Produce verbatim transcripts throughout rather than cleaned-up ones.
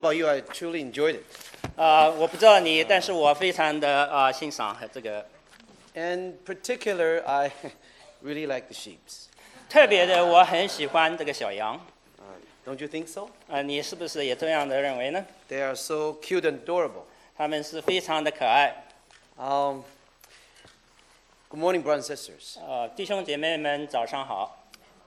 Well, you, I truly enjoyed it. 啊、我不知道你，但是我非常的啊、欣赏这个， In particular, I really like the sheep. 特别的我很喜欢这个小羊。 Uh, don't you think so? 啊、你是不是也这样的认为呢？ They are so cute and adorable. 他们是非常的可爱。 Um, good morning, brothers and sisters. 呃，弟兄姐妹们，早上好。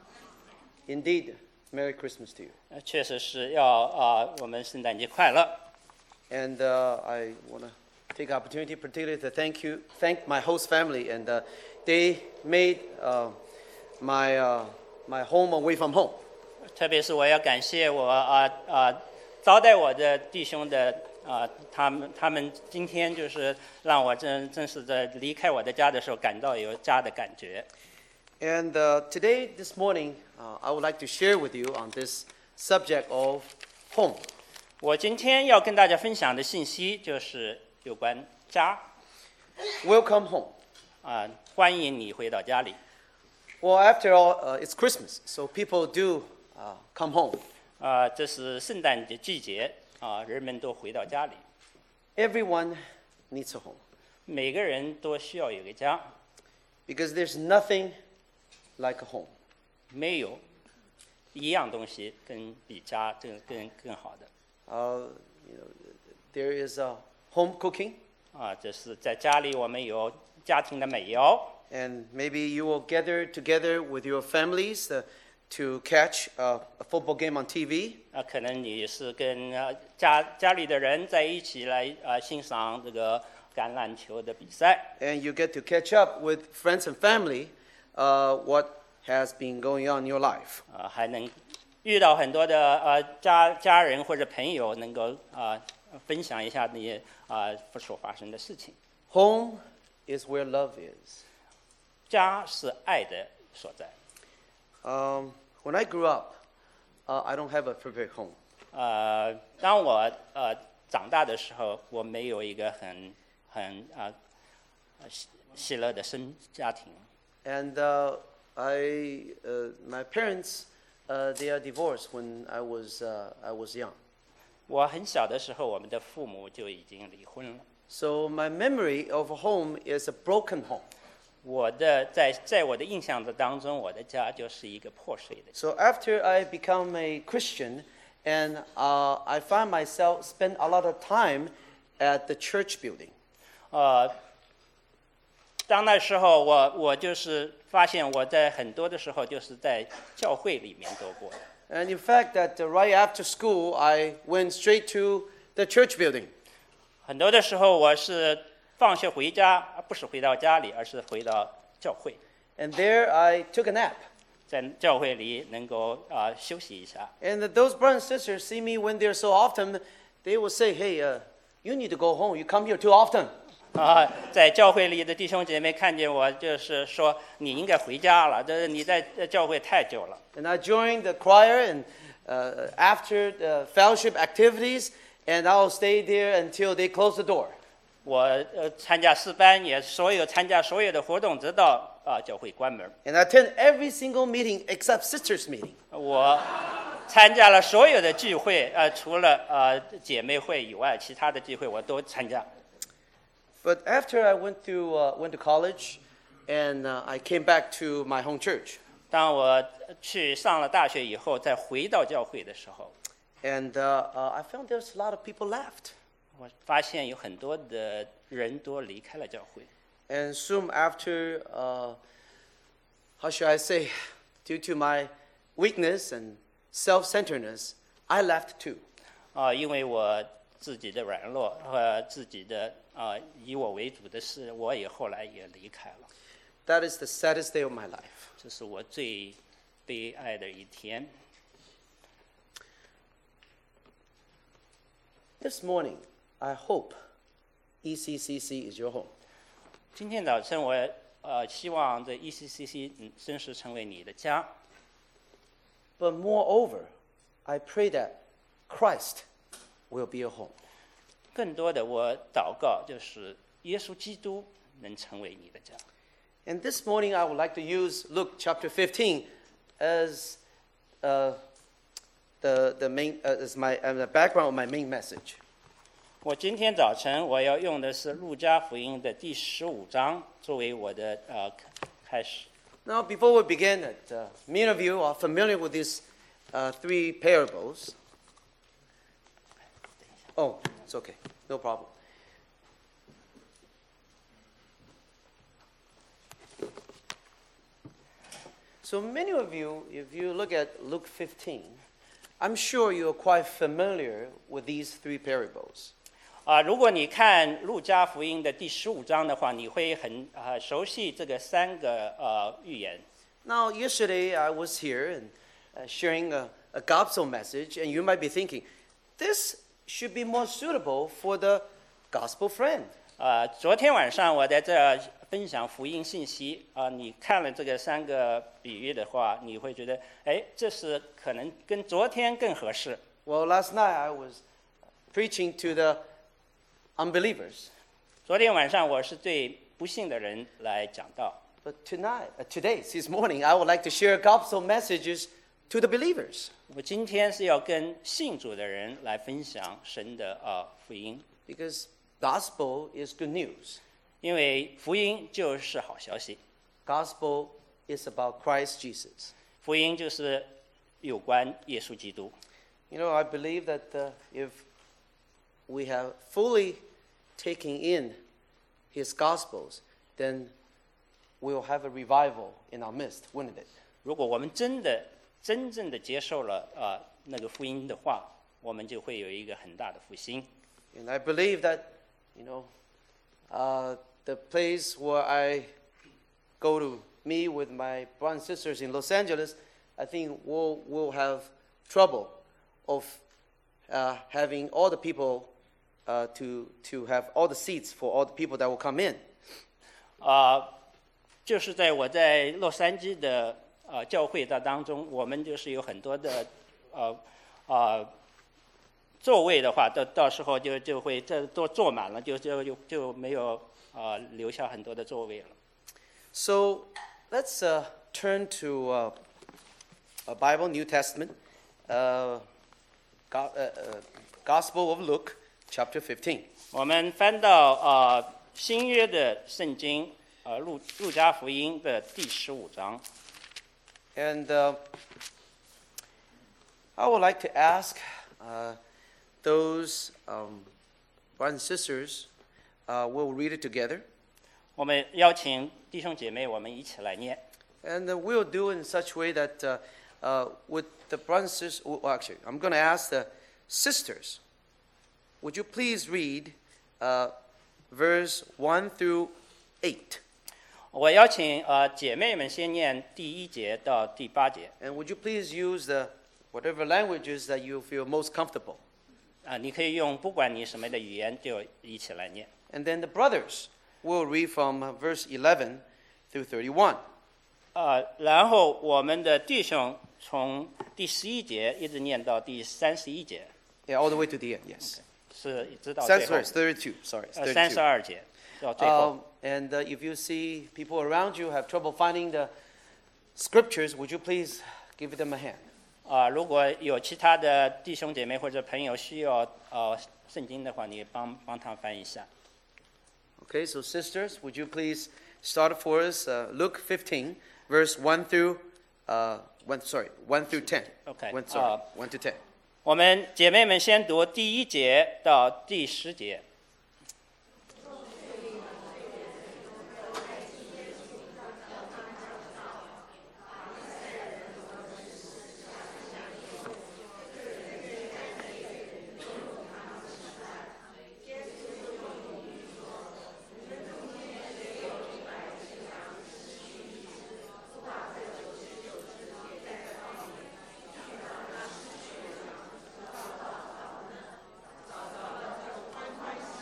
Indeed, Merry Christmas to you. 呃确实是要啊、我们圣诞节快乐。 And uh, I want to take the opportunity, particularly to thank you, thank my host family, and uh, they made uh, my uh, my home away from home. 特别是我要感谢我啊啊、招待我的弟兄的啊、他们他们今天就是让我正正式在离开我的家的时候感到有家的感觉。 And uh, today, this morning, uh, I would like to share with you on this subject of home. 我今天要跟大家分享的信息就是有关家 Welcome home. 啊、欢迎你回到家里。 Well, after all, uh, it's Christmas, so people do uh, come home. 啊、这是圣诞节季节啊、人们都回到家里， Everyone needs a home 每个人都需要有个家， because there's nothing like a home. 没有一样东西跟比家更更更好的。 Uh, you know, there is uh, home cooking, 啊，这是在家里我们有家庭的美肴， and maybe you will gather together with your families uh, to catch uh, a football game on T V. 啊，可能你是跟呃家家里的人在一起来啊欣赏这个橄榄球的比赛， And you get to catch up with friends and family uh, what has been going on in your life. 啊，还能遇到很多的呃家家人或者朋友，能够啊分享一下你啊所发生的事情。 Home is where love is. 家是爱的所在。 Um, when I grew up, uh, I don't have a perfect home. 呃，当我呃长大的时候，我没有一个很很啊、呃、喜喜乐的生家庭。 And uh, I, uh, my parents, uh, they are divorced when I was, uh, I was young. 我很小的时候，我们的父母就已经离婚了。 So my memory of a home is a broken home. 我的在在我的印象的当中，我的家就是一个破碎的。 So after I become a Christian, and uh, I find myself spend a lot of time at the church building. 呃，当那时候我我就是发现我在很多的时候就是在教会里面度过的。 And in fact, that uh, right after school, I went straight to the church building. 很多的时候我是放学回家，不是回到家里，而是回到教会， And there I took a nap. 在教会里能够啊、休息一下。 And those brothers and sisters see me when they're so often, they will say, hey, uh, you need to go home. You come here too often. 啊，在教会里的弟兄姐妹看见我，就是说你应该回家了，这你在教会太久了。 And I joined the choir and uh, after the fellowship activities, and I'll stay there until they close the door. 我呃参加诗班，也所有参加所有的活动，直到啊、教会关门。 And I attend every single meeting except sisters' meeting. 我参加了所有的聚会，呃，除了呃姐妹会以外，其他的聚会我都参加。 But after I went to, uh, went to college, and uh, I came back to my home church. 当我去上了大学以后，再回到教会的时候， And uh, uh, I found there's a lot of people left. 我发现有很多的人都离开了教会。 And soon after, uh, how should I say, due to my weakness and self-centeredness, I left too. 啊、因为我自己的软弱和自己的啊、以我为主的事，我也后来也离开了。 That is the saddest day of my life. 这是我最悲哀的一天。 This morning, I hope E C C C is your home. 今天早晨我呃希望这 E C C C 嗯真实成为你的家。 But moreover, I pray that Christ will be your home. 更多的我祷告就是耶稣基督能成为你的家。 And this morning, I would like to use Luke chapter fifteen as uh, the the main uh, is my uh, the background of my main message. 我今天早晨我要用的是路加福音的第十五章作为我的呃开始。 Now, before we begin, that uh, many of you are familiar with these uh, three parables. Oh, it's okay, no problem. So many of you, if you look at Luke fifteen, I'm sure you're quite familiar with these three parables. 啊、如果你看路加福音的第十五章的话，你会很呃熟悉这个三个呃寓言。 Now, yesterday I was here and uh, sharing a, a gospel message, and you might be thinking, this should be more suitable for the gospel friend. 呃，昨天晚上我在这分享福音信息啊、你看了这个三个比喻的话，你会觉得，哎，这是可能跟昨天更合适。 Well, last night I was preaching to the unbelievers. 昨天晚上我是对不信的人来讲道， But tonight, uh, today, this morning, I would like to share gospel messages to the believers. 我今天是要跟信主的人来分享神的呃福音， Because gospel is good news. 因为福音就是好消息， Gospel is about Christ Jesus. 福音就是有关耶稣基督。 You know, I believe that uh, if we have fully taken in his gospels, then we'll have a revival in our midst, wouldn't it? 如果我们真的真正的接受了呃那个福音的话，我们就会有一个很大的复兴。 And I believe that, you know, uh, the place where I go to meet with my brothers and sisters in Los Angeles, I think we'll, we'll have trouble of uh, having all the people uh, to, to have all the seats for all the people that will come in. 啊、就是在我在洛杉矶的呃教会的当中，我们就是有很多的呃呃座位的话，到到时候就就会这都坐满了，就就就就没有呃留下很多的座位了。 So let's uh, turn to uh, a Bible, New Testament, uh, Go- uh, uh, Gospel of Luke, chapter fifteen. 我们翻到呃新约的圣经呃路路加福音的第十五章。 And uh, I would like to ask uh, those um, brothers and sisters, uh, we'll read it together. 我们邀请弟兄姐妹，我们一起来念。 And uh, we'll do it in such a way that uh, uh, with the brothers and sisters, well, actually, I'm going to ask the sisters, would you please read uh, verse one through eight? 我邀请呃姐妹们先念第一节到第八节。 And would you please use the whatever languages that you feel most comfortable? 啊，你可以用不管你什么的语言，就一起来念。 And then the brothers will read from uh, verse eleven through thirty-one. 呃，然后我们的弟兄从第十一节一直念到第三十一节， Yeah, all the way to the end, yes. 是直到最 Sorry, 后 it's thirty-two, sorry, it's 呃三十 thirty-two. 二节到最后。 Um, and uh, if you see people around you have trouble finding the scriptures, would you please give them a hand? 啊、如果有其他的弟兄姐妹或者朋友需要呃圣经的话，你帮帮他翻译一下。 Okay, so sisters, would you please start for us uh, Luke fifteen, verse one through, uh, one, sorry, one through ten. Okay, One, sorry, uh, one to ten. 我们姐妹们先读第一节到第十节。 Thank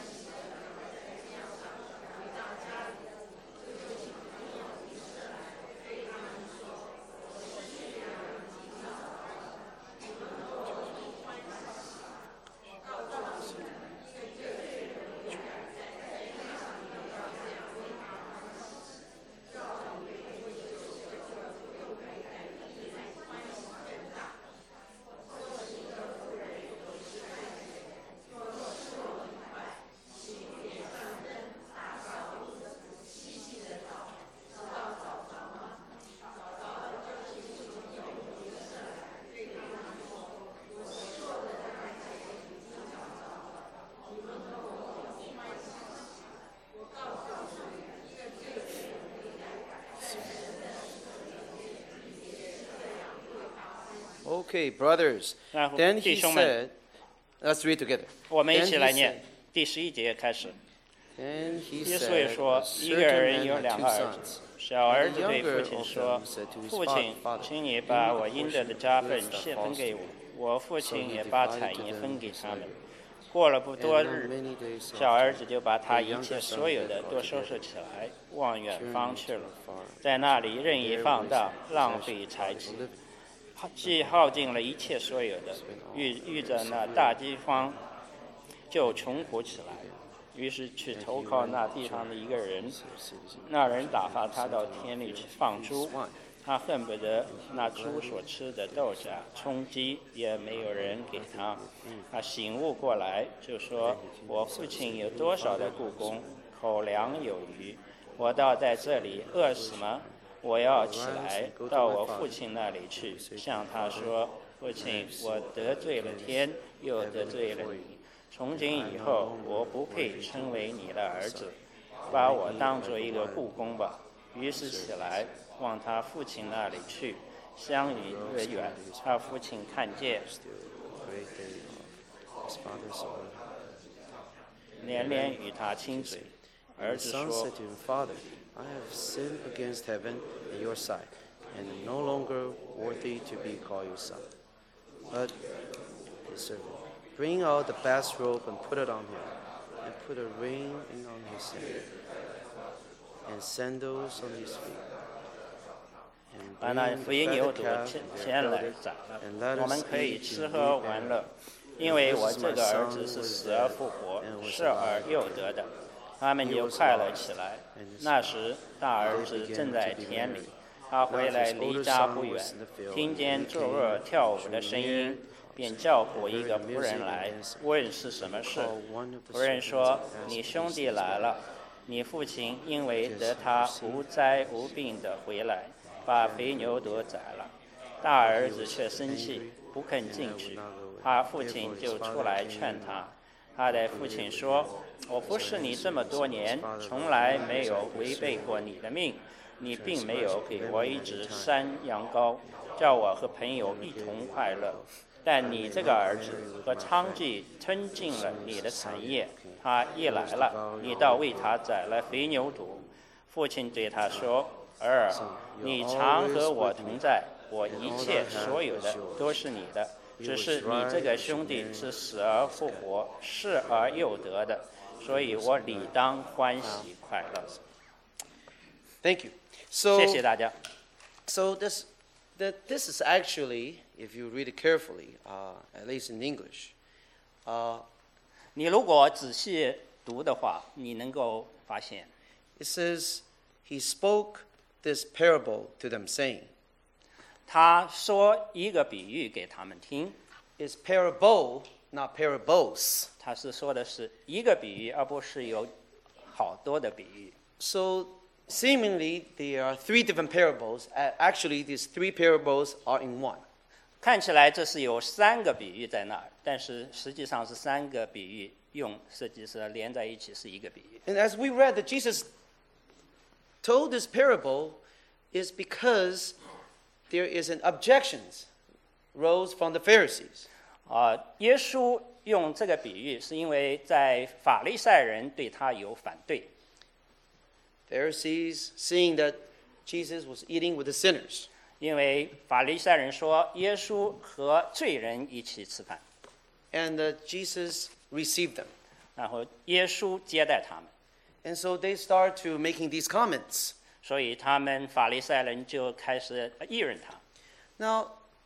Okay, brothers. 然后 Then 弟 he 兄们， said, let's read together. 我们一 Then 起 he 来 said, 念第十一节开始。 Then he 耶稣 said, 也说 a， 一个 certain 人 man 有 had 两 two 个儿 sons. 子，小儿子对父亲说：“父亲，请你把我应得的家份谢分给我。”我父亲也把产业分给他们。过了不多 And not 日， many days 小 after, 儿子就把他一切所有的都收拾起来，往远方去了，在那里任意放荡，浪费财气，既耗尽了一切所有的，遇遇着那大饥荒，就穷苦起来。于是去投靠那地方的一个人，那人打发他到田里去放猪，他恨不得那猪所吃的豆荚充饥，也没有人给他。他醒悟过来，就说：“我父亲有多少的雇工，口粮有余，我倒在这里饿死吗？我要起来到我父亲那里去，向他说：父亲，我得罪了天，又得罪了你。从今以后，我不配称为你的儿子，把我当作一个雇工吧。”于是起来往他父亲那里去，相离越远，他父亲看见，连连与他亲嘴。儿 The 子 son 说 said to him, Father, I have sinned against heaven and your sight, and am no longer worthy to be called your son. But his servant, bring out the best robe and put it on him, and put a ring on his hand, and sandals on his feet. And 把那 bring 福 the 音牛 fatted 犊 calf 牵 and 牵 their 来 brother, 宰 and 了， let 我们 us 可以 eat 吃 and 喝 be 玩 merry. 乐，因为我这个儿子是死而复活，失而又得的。他们就快乐起来。那时大儿子正在田里，他回来离家不远，听见作乐跳舞的声音，便叫过一个仆人来，问是什么事。仆人说：“你兄弟来了，你父亲因为得他无灾无病的回来，把肥牛犊宰了。”大儿子却生气，不肯进去。他父亲就出来劝他。他的父亲说：“我服侍你这么多年，从来没有违背过你的命。你并没有给我一只山羊羔，叫我和朋友一同快乐。但你这个儿子和娼妓吞尽了你的产业，他一来了，你倒为他宰了肥牛犊。”父亲对他说：“儿儿，你常和我同在，我一切所有的都是你的。只是你这个兄弟是死而复活，失而又得的，所以我理当欢喜快乐。” Thank you. So, 谢谢大家。 so this, that this is actually, if you read it carefully, uh, at least in English, uh, 你如果仔细读的话，你能够发现， it says, he spoke this parable to them, saying, 他说一个比喻给他们听， it's parable, not parables. 他是说的是一个比喻，而不是有好多的比喻。 So seemingly there are three different parables. A- Actually, these three parables are in one. 看起来这是有三个比喻在那儿，但是实际上是三个比喻用实际是连在一起是一个比喻。 And as we read that Jesus told this parable is because there is an objections rose from the Pharisees. 啊、耶稣用这个比喻是因为在法利赛人对他有反对。 Pharisees seeing that Jesus was eating with the sinners. 因为法利赛人说耶稣和罪人一起吃饭， And uh, Jesus received them. 然后耶稣接待他们， And so they start to making these comments. 所以他们法利赛人就开始议论他。 Now,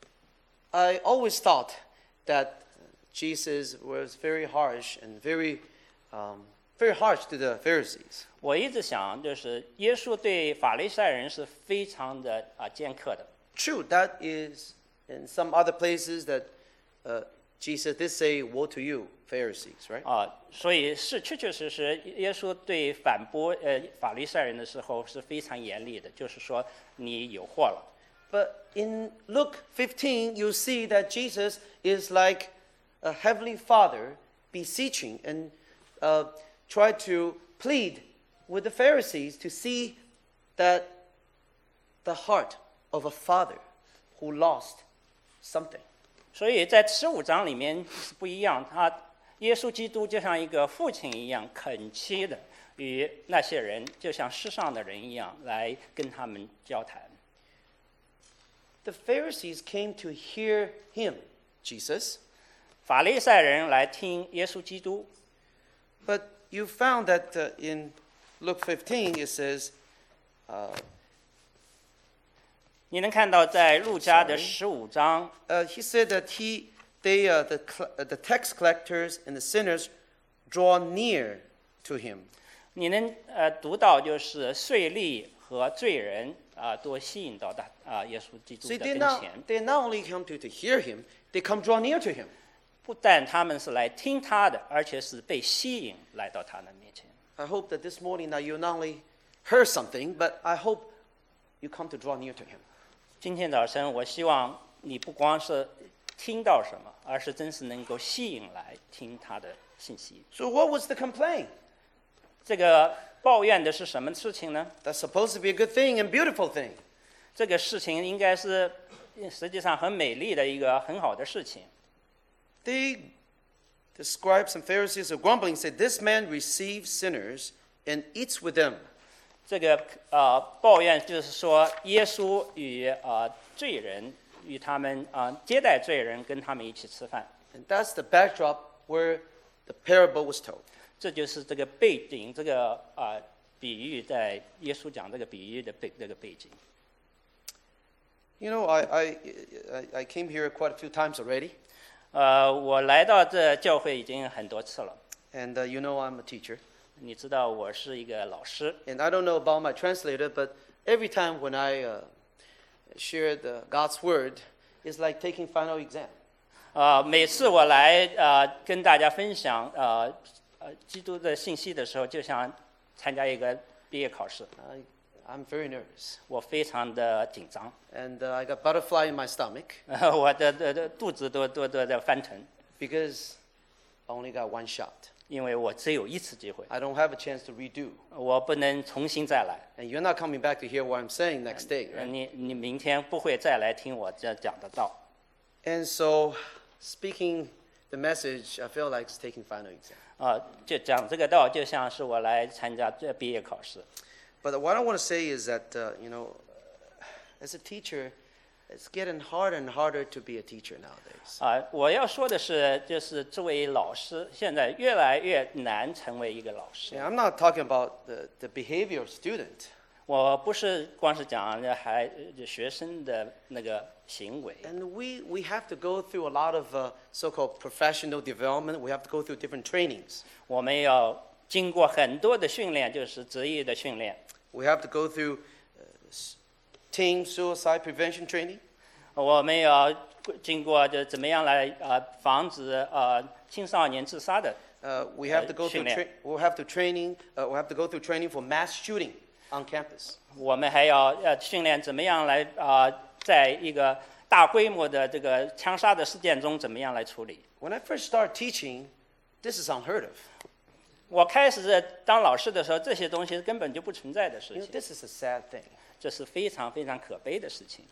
I always thought that Jesus was very harsh and very, um, very harsh to the Pharisees. 我一直想，就是耶稣对法利赛人是非常的啊尖刻的。 True, that is in some other places that uh, Jesus did say, "Woe to you, Pharisees!" Right? 啊，所以是确确实实，耶稣对反驳呃法利赛人的时候是非常严厉的，就是说你有祸了。 But in Luke fifteen, you see that Jesus is like a heavenly Father beseeching and uh, try to plead with the Pharisees to see that the heart of a father who lost something. 所以在十五章里面是不一样，他耶稣基督就像一个父亲一样，恳切的与那些人，就像世上的人一样，来跟他们交谈。 The Pharisees came to hear him, Jesus. 法利赛人来听耶稣基督， But you found that uh, in Luke fifteen it says, uh, 你能看到在路加的 Sorry. 十五章， uh, he said that he, they, uh, the, cl- uh, the tax collectors and the sinners draw near to him. 你能呃读到就是税吏和罪人啊、都吸引到他啊、耶稣基督 See, 的 they 跟 not, 前。 they not only come to, to hear him, they come draw near to him. 不但他们是来听他的，而且是被吸引来到他的面前。 I hope that this morning now you not only heard something, but I hope you come to draw near to him. 今天早晨，我希望你不光是听到什么，而是真是能够吸引来听他的信息。 So what was the complaint? 这个抱怨的是什么事情呢？ That's supposed to be a good thing and beautiful thing. 这个事情应该是实际上很美丽的一个很好的事情。 They, the scribes and Pharisees are grumbling, said, "This man receives sinners and eats with them." 这个呃抱怨就是说，耶稣与呃罪人与他们啊、呃、接待罪人，跟他们一起吃饭。 And that's the backdrop where the parable was told. 这就是这个背景，这个啊、呃、比喻，在耶稣讲这个比喻的背这个背景。 You know, I, I, I- I came here quite a few times already, 呃，我来到这教会已经很多次了。 and uh, you know I'm a teacher. 你知道我是一个老师， And I don't know about my translator, but every time when I uh, share the God's word, it's like taking final exam. 啊、每次我来呃跟大家分享呃呃基督的信息的时候，就像参加一个毕业考试， I, I'm very nervous, 我非常的紧张， and uh, I got butterfly in my stomach 我的的的肚子都都都在翻腾， because I only got one shot. 因为我只有一次机会， I don't have a chance to redo. 我不能重新再来。 And you're not coming back to hear what I'm saying next day, 呃 right? 你你明天不会再来听我这讲的道。 And so, speaking the message, I feel like it's taking final exam. 啊、就讲这个道，就像是我来参加这毕业考试。 But what I want to say is that, uh, you know, as a teacher, it's getting harder and harder to be a teacher nowadays. 啊、我要说的是，就是作为老师，现在越来越难成为一个老师。 Yeah, I'm not talking about the, the behavior of student. 我不是光是讲这孩这学生的那个行为， And we, we have to go through a lot of uh, so-called professional development. We have to go through different trainings. 我们要经过很多的训练，就是职业的训练。 We have to go through uh, s- team suicide prevention training. 我们要经过就怎么样来啊、防止啊、青少年自杀的。 Uh, we have to go through. 训练。 Tra- we'll have to training. Uh, we'll have to go through training for mass shooting on campus. 我们还要呃训练怎么样来啊、在一个大规模的这个枪杀的事件中怎么样来处理。 When I first started teaching, this is unheard of. 我开始当老师的时候，这些东西根本就不存在的 You 事 know, 情， this is a sad thing. 这是非常非常可悲的事情。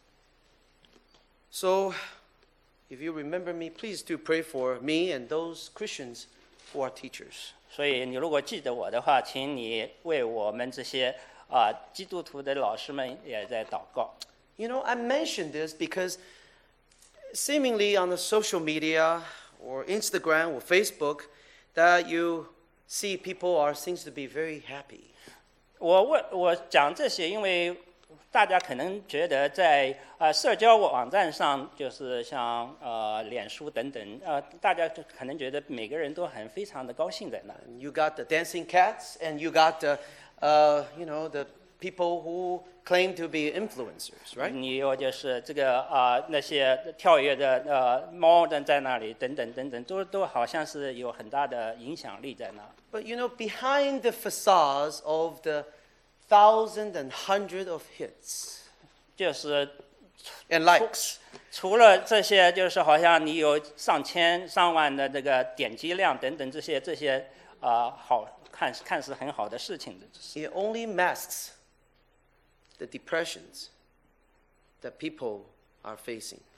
So, if you remember me, please do pray for me and those Christians who are teachers. 所以你如果记得我的话，请你为我们这些啊、基督徒的老师们也在祷告。 You know, I mentioned this because seemingly on the social media or Instagram or Facebook, that you see people are seems to be very happy. 我问我讲这些，因为大家可能觉得在呃社交网站上，就是像呃脸书等等，呃大家就可能觉得每个人都很非常的高兴在那。 And you got the dancing cats, and you got the, uh, you know, the people who claim to be influencers, right? 你有就是这个啊、那些跳跃的呃猫的在那里等等等等，都都好像是有很大的影响力在那。 But you know, behind the facades of the thousand and hundred of hits 就是 and likes, 除了这些，就是好像你有上千上万的这个点击量等等这些这些啊、好看看似很好的事情的， it only masks the depressions that people are facing.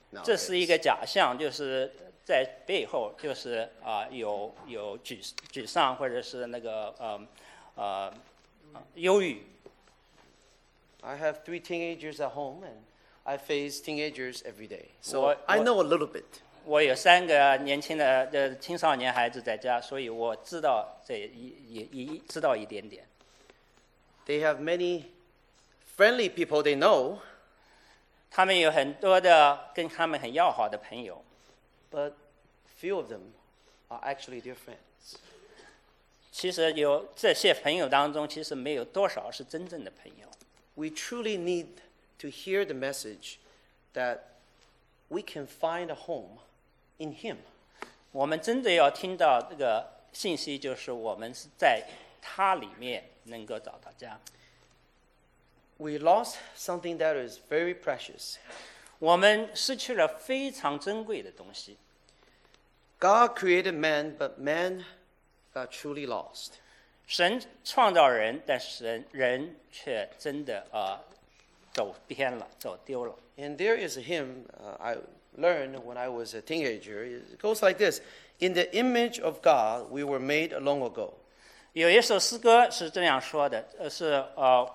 这是 nowadays. 一个假象，就是在背后就是啊、有有沮沮丧或者是那个呃呃忧郁。 I have three teenagers at home, and I face teenagers every day. So What- I what- know a little bit. 我有三个年轻的的青少年孩子在家，所以我知道这一一一知道一点点。 They have many friendly people they know, 他们有很多的跟他们很要好的朋友， but few of them are actually their friends. 其实有这些朋友当中，其实没有多少是真正的朋友。 We truly need to hear the message that we can find a home in Him. 我们真的要听到这个信息，就是我们是在他里面能够找到家。 We lost something that is very precious. 我们失去了非常珍贵的东西。 God created man, but man got truly lost. 神创造人，但是人人却真的呃走偏了，走丢了。 And there is a hymn uh, I learned when I was a teenager. It goes like this: In the image of God, we were made long ago. 有一首诗歌是这样说的，呃，是呃，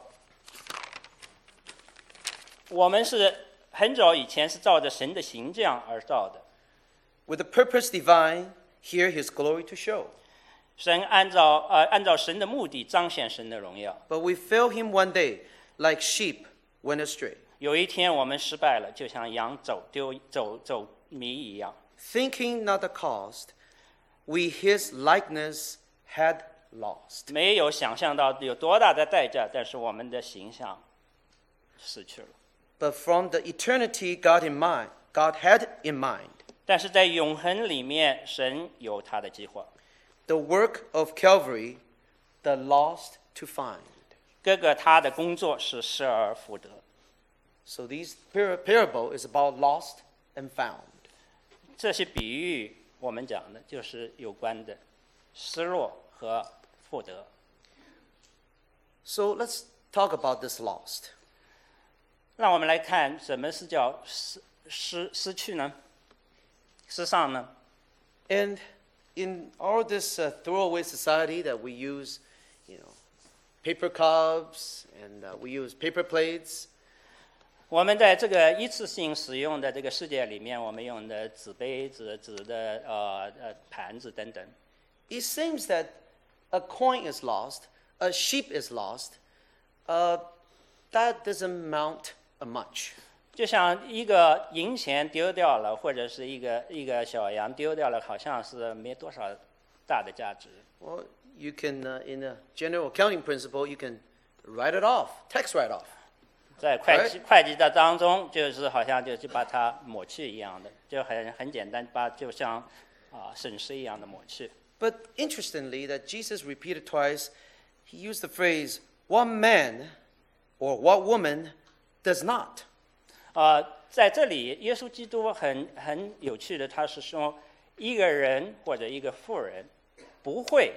我们是很早以前是照着神的形象而造的， With a purpose divine, here His glory to show. 神按照呃按照神的目的彰显神的荣耀。 But we failed Him one day, like sheep went astray. 有一天我们失败了，就像羊走丢走走迷一样。 Thinking not the cost, we His likeness had lost. 没有想象到有多大的代价，但是我们的形象失去了。 But from the eternity God in mind, God had in mind, 但是在永恒里面，神有他的计划。 the work of Calvary, the lost to find. 哥哥他的工作是失而复得。 So this par- parable is about lost and found. 这些比喻我们讲的就是有关的失落和复得。 So let's talk about this lost. 让我们来看什么是叫失失失去呢？失丧呢？ And in all this uh, throwaway society that we use, you know, paper cups and uh, we use paper plates, 我们在这个一次性使用的这个世界里面，我们用的纸杯子、纸的呃呃盘子等等。 it seems that a coin is lost, a sheep is lost. Uh, that doesn't amount a much. 就像一个银钱丢掉了，或者是一个一个小羊丢掉了，好像是没多少大的价值。 Well, you can, uh, in a general accounting principle, you can write it off, tax write off. 在会计会计的当中，就是好像就是把它抹去一样的，就很很简单，把就像啊损失一样的抹去。 But interestingly, that Jesus repeated twice, he used the phrase, what man or what woman does not. 呃，在这里，耶稣基督很很有趣的，他是说一个人或者一个妇人不会。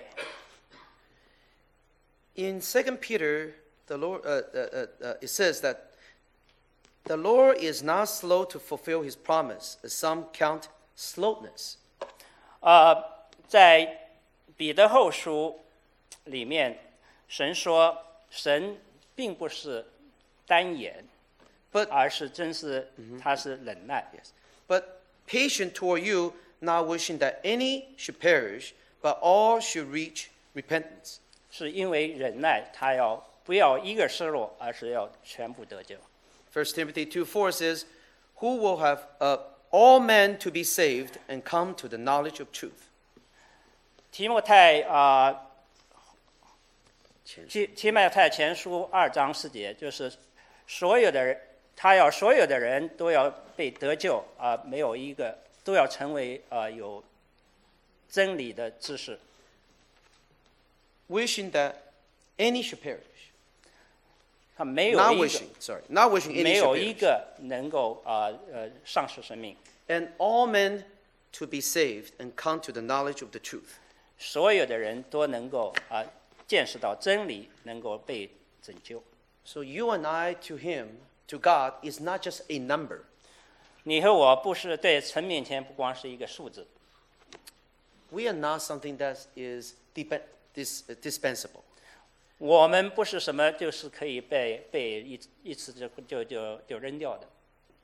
In Second Peter, the Lord, uh, uh, uh, uh, it says that the Lord is not slow to fulfill his promise, as some count slowness. 呃，在彼得后书里面，神说，神并不是单言， But 而是真是他是忍耐。 yes, but patient toward you, not wishing that any should perish, but all should reach repentance. 是因为忍耐，他要不要一个失落，而是要全部得救。 First Timothy two four says, who will have uh, all men to be saved and come to the knowledge of truth. 提摩太啊，提提摩太前书二章四节，就是所有的人，他要所有的人都要被得救啊、没有一个都要成为啊、有真理的知识。 Wishing that any should perish. 他没有 Not 一个 wishing, sorry, not wishing any 没 should 有一 perish. 个能够啊呃丧失生命， And all men to be saved and come to the knowledge of the truth. 所有的人都能够啊、见识到真理，能够被拯救。 So you and I to him, to God, is not just a number. 你和我不是对神面前不光是一个数字。 We are not something that is dep- dis- dispensable. 我们不是什么就是可以被被一一次就就就就扔掉的。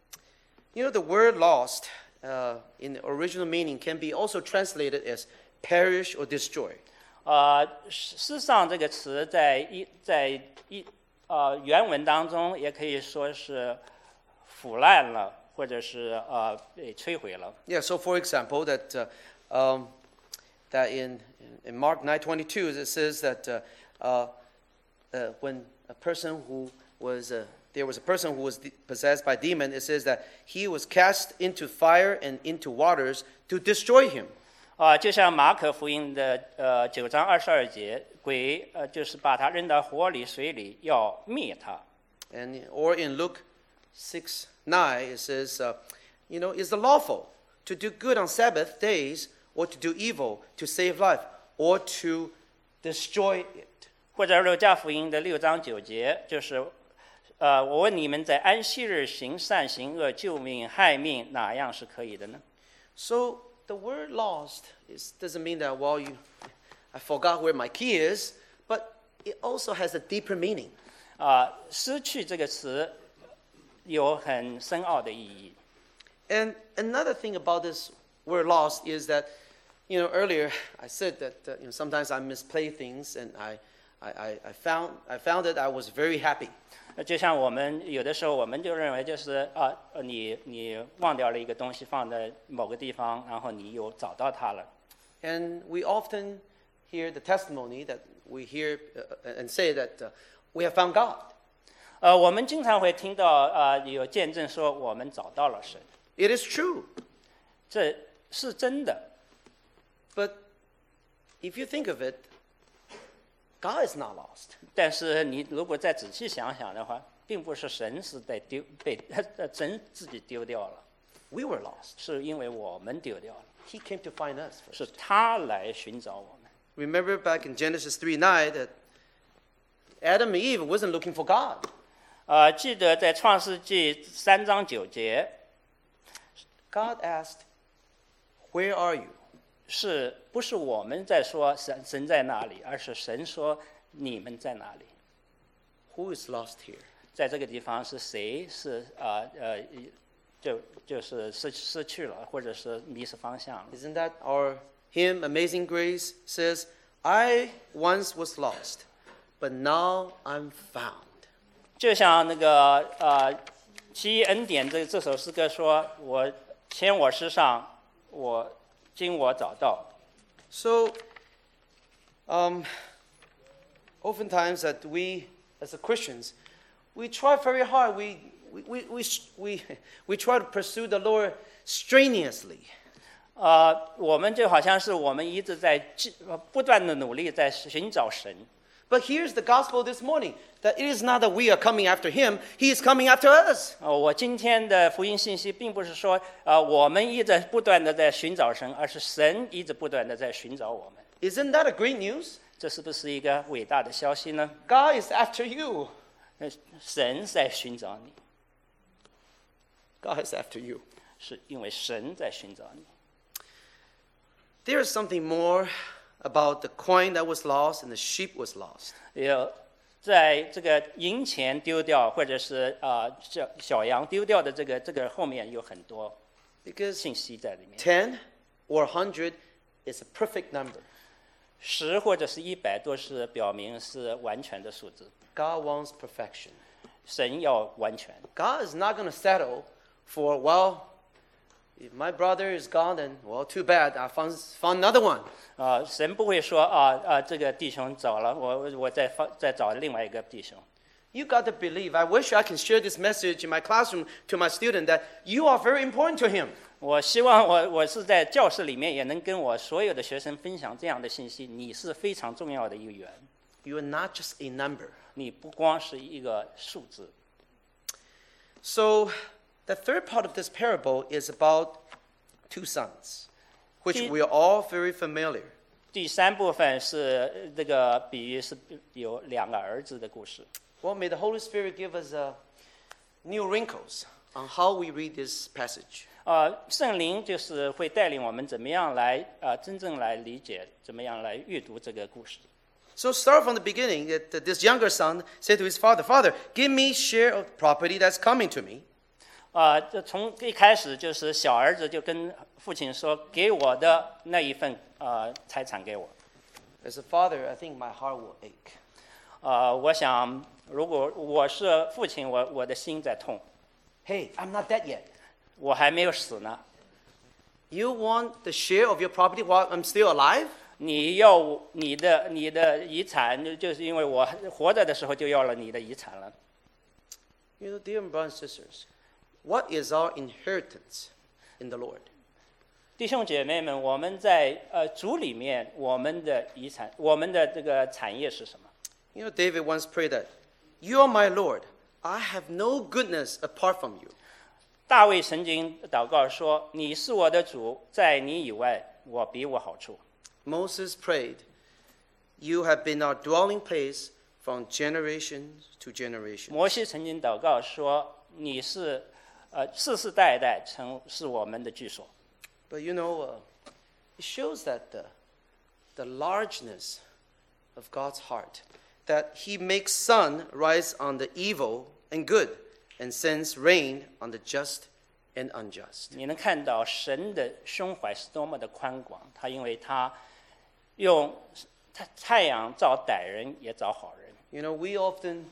You know, the word lost uh, in the original meaning can be also translated as perish or destroy. 呃，世上这个词在一在一呃原文当中也可以说是腐烂了，或者是呃被摧毁了。 Yeah, so for example, that, uh, um, that in, in Mark nine twenty-two, it says that uh, uh, uh, when a person who was, uh, there was a person who was de- possessed by demon, it says that he was cast into fire and into waters to destroy him. 啊、就像马可福音的呃九章二十二节，鬼呃就是把他扔到火里、水里，要灭他。 And, or in Luke six nine, it says, uh, you know, is it lawful to do good on Sabbath days or to do evil to save life or to destroy it? 或者路加福音的六章九节，就是呃，我问你们，在安息日行善行恶、救命害命，哪样是可以的呢？ So the word lost is, doesn't mean that, well, you, I forgot where my key is, but it also has a deeper meaning. 啊、失去这个词有很深奥的意义。 And another thing about this word lost is that, you know, earlier I said that, uh, you know, sometimes I misplay things, and I, I, I, I found, I found that I was very happy. 就像我们有的时候，我们就认为就是啊，呃你你忘掉了一个东西放在某个地方，然后你又找到它了。 And we often hear the testimony that we hear uh, and say that uh, we have found God. 呃，我们经常会听到啊、呃、有见证说我们找到了神， It is true. 这是真的。 But if you think of it, God is not lost. 但是你如果再仔细想想的话，并不是神是在丢被呃神自己丢掉了， We were lost. 是因为我们丢掉了， He came to find us 是 first. 他来寻找我们。 Remember back in Genesis three nine that Adam and Eve wasn't looking for God. 呃，记得在创世纪三章九节， God asked, "Where are you?" 是不是我们在说神神在哪里，而是神说你们在哪里？ Who is lost here? 在这个地方是谁是呃呃，就就是失失去了，或者是迷失方向了？ Isn't that our hymn, Amazing Grace, says, I once was lost, but now I'm found. 就像那个呃《奇异恩典》这这首诗歌说：“我牵我世上，我经我找到。” So, um, oftentimes that we, as a Christians, we try very hard. We, we, we, we, we, we try to pursue the Lord strenuously. 呃，我们就好像是我们一直在继呃不断的努力在寻找神。 But here's the gospel this morning, that it is not that we are coming after him, he is coming after us. 呃，我今天的福音信息并不是说呃我们一直不断的在寻找神，而是神一直不断的在寻找我们。 Isn't that a great news? 这是不是一个伟大的消息呢？ God is after you. 呃神在寻找你， God is after you. 是因为神在寻找你。 There is something more about the coin that was lost and the sheep was lost. 有在这个银钱丢掉，或者是呃小小羊丢掉的这个这个后面有很多 Because 信息在里面。 ten or one hundred is a perfect number. 十或者是一百都是表明是完全的数字。 God wants perfection. 神要完全， God is not going to settle for, well, if my brother is gone, then, well, too bad. I found, found another one. 啊、神不会说啊啊，这个弟兄走了，我我再放再找另外一个弟兄。 You got to believe. I wish I can share this message in my classroom to my student that you are very important to him. 我希望我我是在教室里面也能跟我所有的学生分享这样的信息。你是非常重要的一员， You are not just a number. 你不光是一个数字。 So the third part of this parable is about two sons, which The- we are all very familiar. 第三部分是呃这个比喻是有两个儿子的故事。 Well, may the Holy Spirit give us uh, new wrinkles on how we read this passage. 呃，圣灵就是会带领我们怎么样来呃真正来理解，怎么样来阅读这个故事。 So start from the beginning that that this younger son said to his father, Father, give me share of property that's coming to me. 啊，这从一开始就是小儿子就跟父亲说：“给我的那一份呃财产给我。” As a father, I think my heart will ache. 呃，我想如果我是父亲，我我的心在痛。 Hey, I'm not dead yet. 我还没有死呢， You want the share of your property while I'm still alive? 你要我你的你的遗产，就就是因为我活着的时候就要了你的遗产了。 You know, dear brothers and sisters, what is our inheritance in the Lord? 弟兄姐妹们，我们在呃主里面，我们的遗产，我们的这个产业是什么？ You know, David once prayed that, You are my Lord. I have no goodness apart from you. 大卫曾经祷告说：“你是我的主，在你以外，我别无好处。” Moses prayed, You have been our dwelling place from generation to generation. 摩西曾经祷告说：“你是，呃，世世代代曾是我们的居所。” But you know, uh, it shows that the, the largeness of God's heart, that he makes sun rise on the evil and good, and sends rain on the just and unjust. 你能看到神的胸怀是多么的宽广，他因为他用太太阳照歹人，也照好人。 You know, we often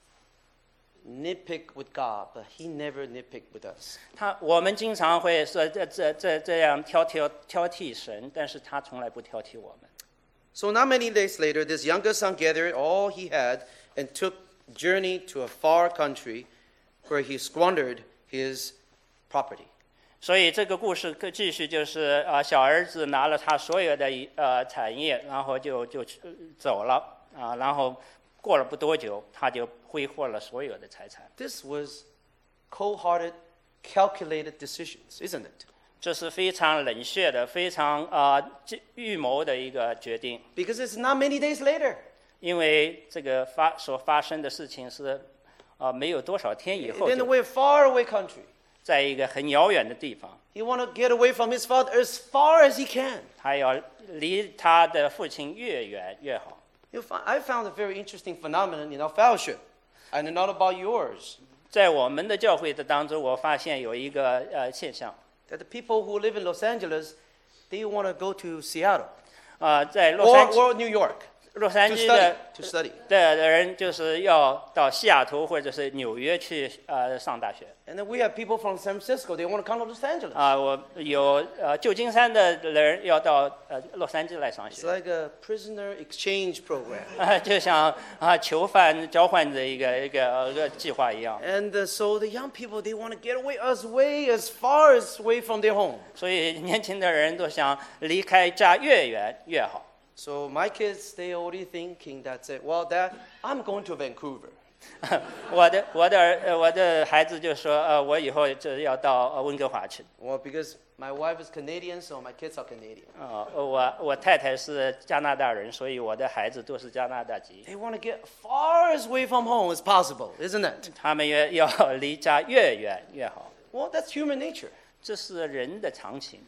nitpick with God, but he never nitpicked with us. 他我们经常会说这这这这样挑挑挑剔神，但是他从来不挑剔我们。 So not many days later, this younger son gathered all he had and took journey to a far country where he squandered his property. 所以这个故事继续就是啊、呃，小儿子拿了他所有的呃产业，然后就就走了啊、呃，然后过了不多久，他就挥霍了所有的财产。 This was cold-hearted, calculated decisions, isn't it? 这是非常冷血的、非常啊、呃、预谋的一个决定， Because it's not many days later. 因为这个发所发生的事情是啊、呃、没有多少天以后 In 就 a way, far-away country. 在一个很遥远的地方， He want to get away from his father as far as he can. 他要离他的父亲越远越好。 You find, I found a very interesting phenomenon in our fellowship. I don't know about yours. 在我们的教会的当中，我发现有一个呃现象， That the people who live in Los Angeles, they want to go to Seattle 啊、呃，在洛杉 or, 矶 or New York 洛杉 to 矶 study. 的 To study. 的人就是要到西雅图或者是纽约去呃上大学 And then we have people from San Francisco. They want to come to Los Angeles. 啊、我有呃旧金山的人要到呃洛杉矶来上 It's 学， like a prisoner exchange program. 啊、就像啊、囚犯交换的一个一个呃一个计划一样。 And uh, so the young people, they want to get away as way as far as away from their home. 所以年轻的人都想离开家越远越好。 So my kids, they already thinking that, say, well, Dad, I'm going to Vancouver. 我的我的儿呃我的孩子就说呃我以后就要到呃温哥华去。 Well, because my wife is Canadian, so my kids are Canadian. 啊、我我太太是加拿大人，所以我的孩子都是加拿大籍。 They want to get far as away from home as possible, isn't it? 他们也要离家越远越好， Well, that's human nature. 这是人的常情。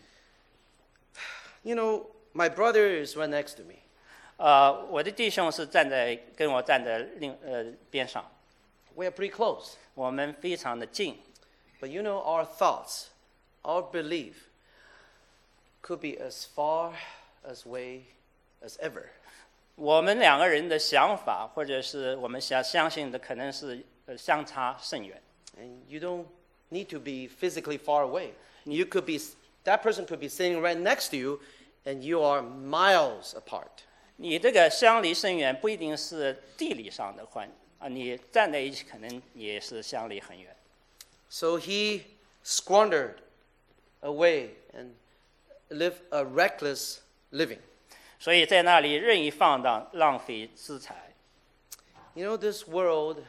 You know, my brother is right next to me. 呃，我的弟兄是站在跟我站在另呃边上， We are pretty close. 我们非常的近。 But you know, our thoughts, our belief could be as far as way as ever. 我们两个人的想法，或者是我们相相信的，可能是呃相差甚远。 And you don't need to be physically far away. You could be, that person could be sitting right next to you, and you are miles apart. 你这个相离甚远，不一定是地理上的关啊，你站在一起，可能也是相离很远。 So he squandered away and lived a reckless living. 所以在那里任意放荡，浪费资财。 You know, this world,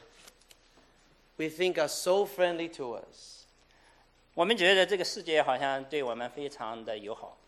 we think are so friendly to us. 我们觉得这个世界好像对我们非常的友好，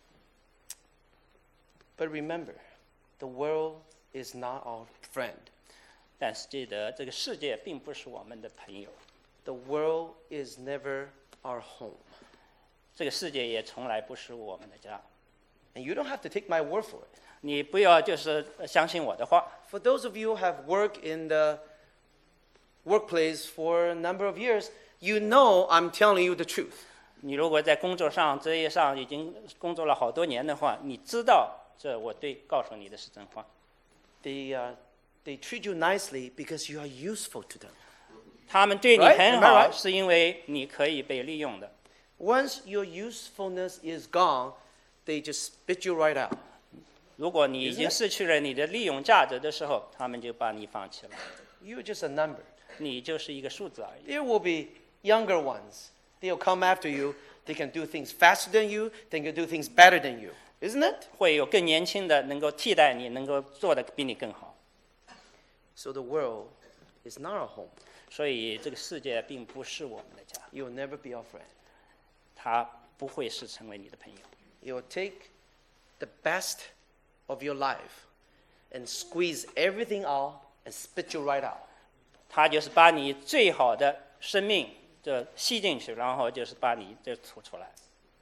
But remember, the world is not our friend. 但是记得这个世界并不是我们的朋友。 the world is never our home. 这个世界也从来不是我们的家。 And you don't have to take my word for it. 你不要就是相信我的话。 For those of you who have worked in the workplace for a number of years, you know I'm telling you the truth. 你如果在工作上、职业上已经工作了好多年的话，你知道这我对告诉你的是真话。 They, uh, they treat you nicely because you are useful to them. 他们对你 Right? 很 Am I 好， right? 是因为你可以被利用的。 Once your usefulness is gone, they just spit you right out. 如果你已经失去了你的利用价值的时候，他们就把你放弃了， You're just a number. 你就是一个数字而已。 There will be younger ones. They'll come after you. They can do things faster than you. They can do things better than you. Isn't it? 会有更年轻的能够替代你，能够做的比你更好。 So the world is not our home. 所以这个世界并不是我们的家， You'll never be our friend. 它不会是成为你的朋友。 You'll take the best of your life and squeeze everything out and spit you right out. 它就是把你最好的生命就吸进去，然后就是把你就吐出来。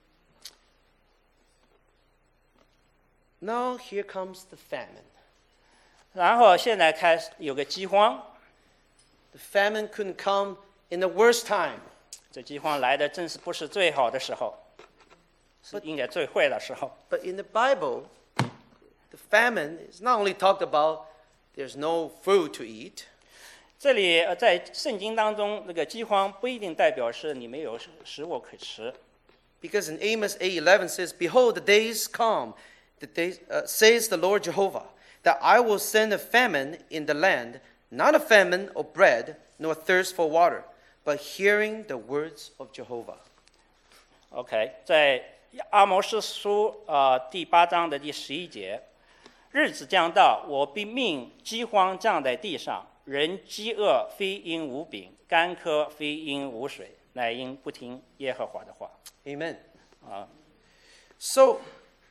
Now here comes the famine. 然后现在开始有个饥荒， The famine couldn't come in the worst time. 这饥荒来的正是不是最好的时候，是应该最坏的时候。 But in the Bible, the famine is not only talked about there's no food to eat. 这里呃在圣经当中，这个饥荒不一定代表是你没有食食物可吃， Because in Amos eight eleven says, Behold, the days come, the days, uh, says the Lord Jehovah, that I will send a famine in the land, not a famine of bread, nor thirst for water, but hearing the words of Jehovah. OK， 在阿摩司书呃第八章的第十一节，日子将到，我必命饥荒降在地上，人饥饿非因无饼，干渴非因无水，乃因不听耶和华的话。 Amen. 啊， So,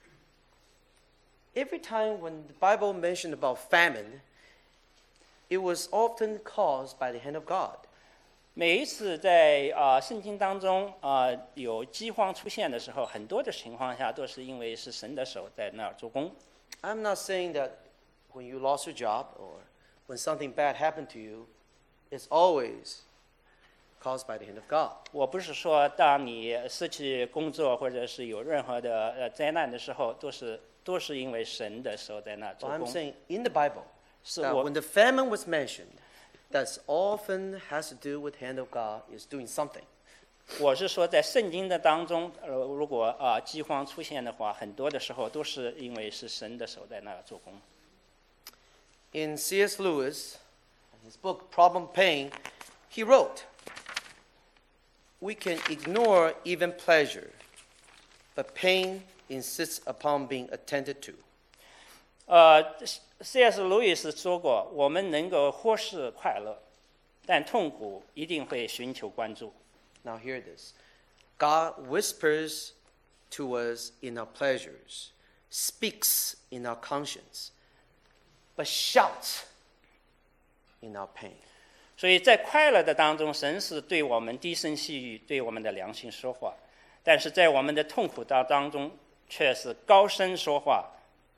every time when the Bible mentioned about famine, it was often caused by the hand of God. 每一次在啊、呃、圣经当中啊、呃、有饥荒出现的时候，很多的情况下都是因为是神的手在那儿做工。 I'm not saying that when you lost your job or when something bad happened to you, it's always caused by the hand of God. 我不是说当你失去工作或者是有任何的呃灾难的时候，都是都是因为神的手在那儿 But 做 I'm 工。 saying in the Bible, 是 that 我 when the famine was mentioned, that's often has to do with the hand of God is doing something. 我是说在圣经的当中，呃，如果啊、呃、饥荒出现的话，很多的时候都是因为是神的手在那儿做工。 In C S Lewis, his book Problem Pain, he wrote, we can ignore even pleasure, but pain insists upon being attended to. 呃 ，C S 路易斯说过，我们能够忽视快乐，但痛苦一定会寻求关注。 Now hear this. God whispers to us in our pleasures, speaks in our conscience, but shouts in our pain. 所以在快乐的当中，神是对我们低声细语，对我们的良心说话；但是在我们的痛苦当当中，却是高声说话。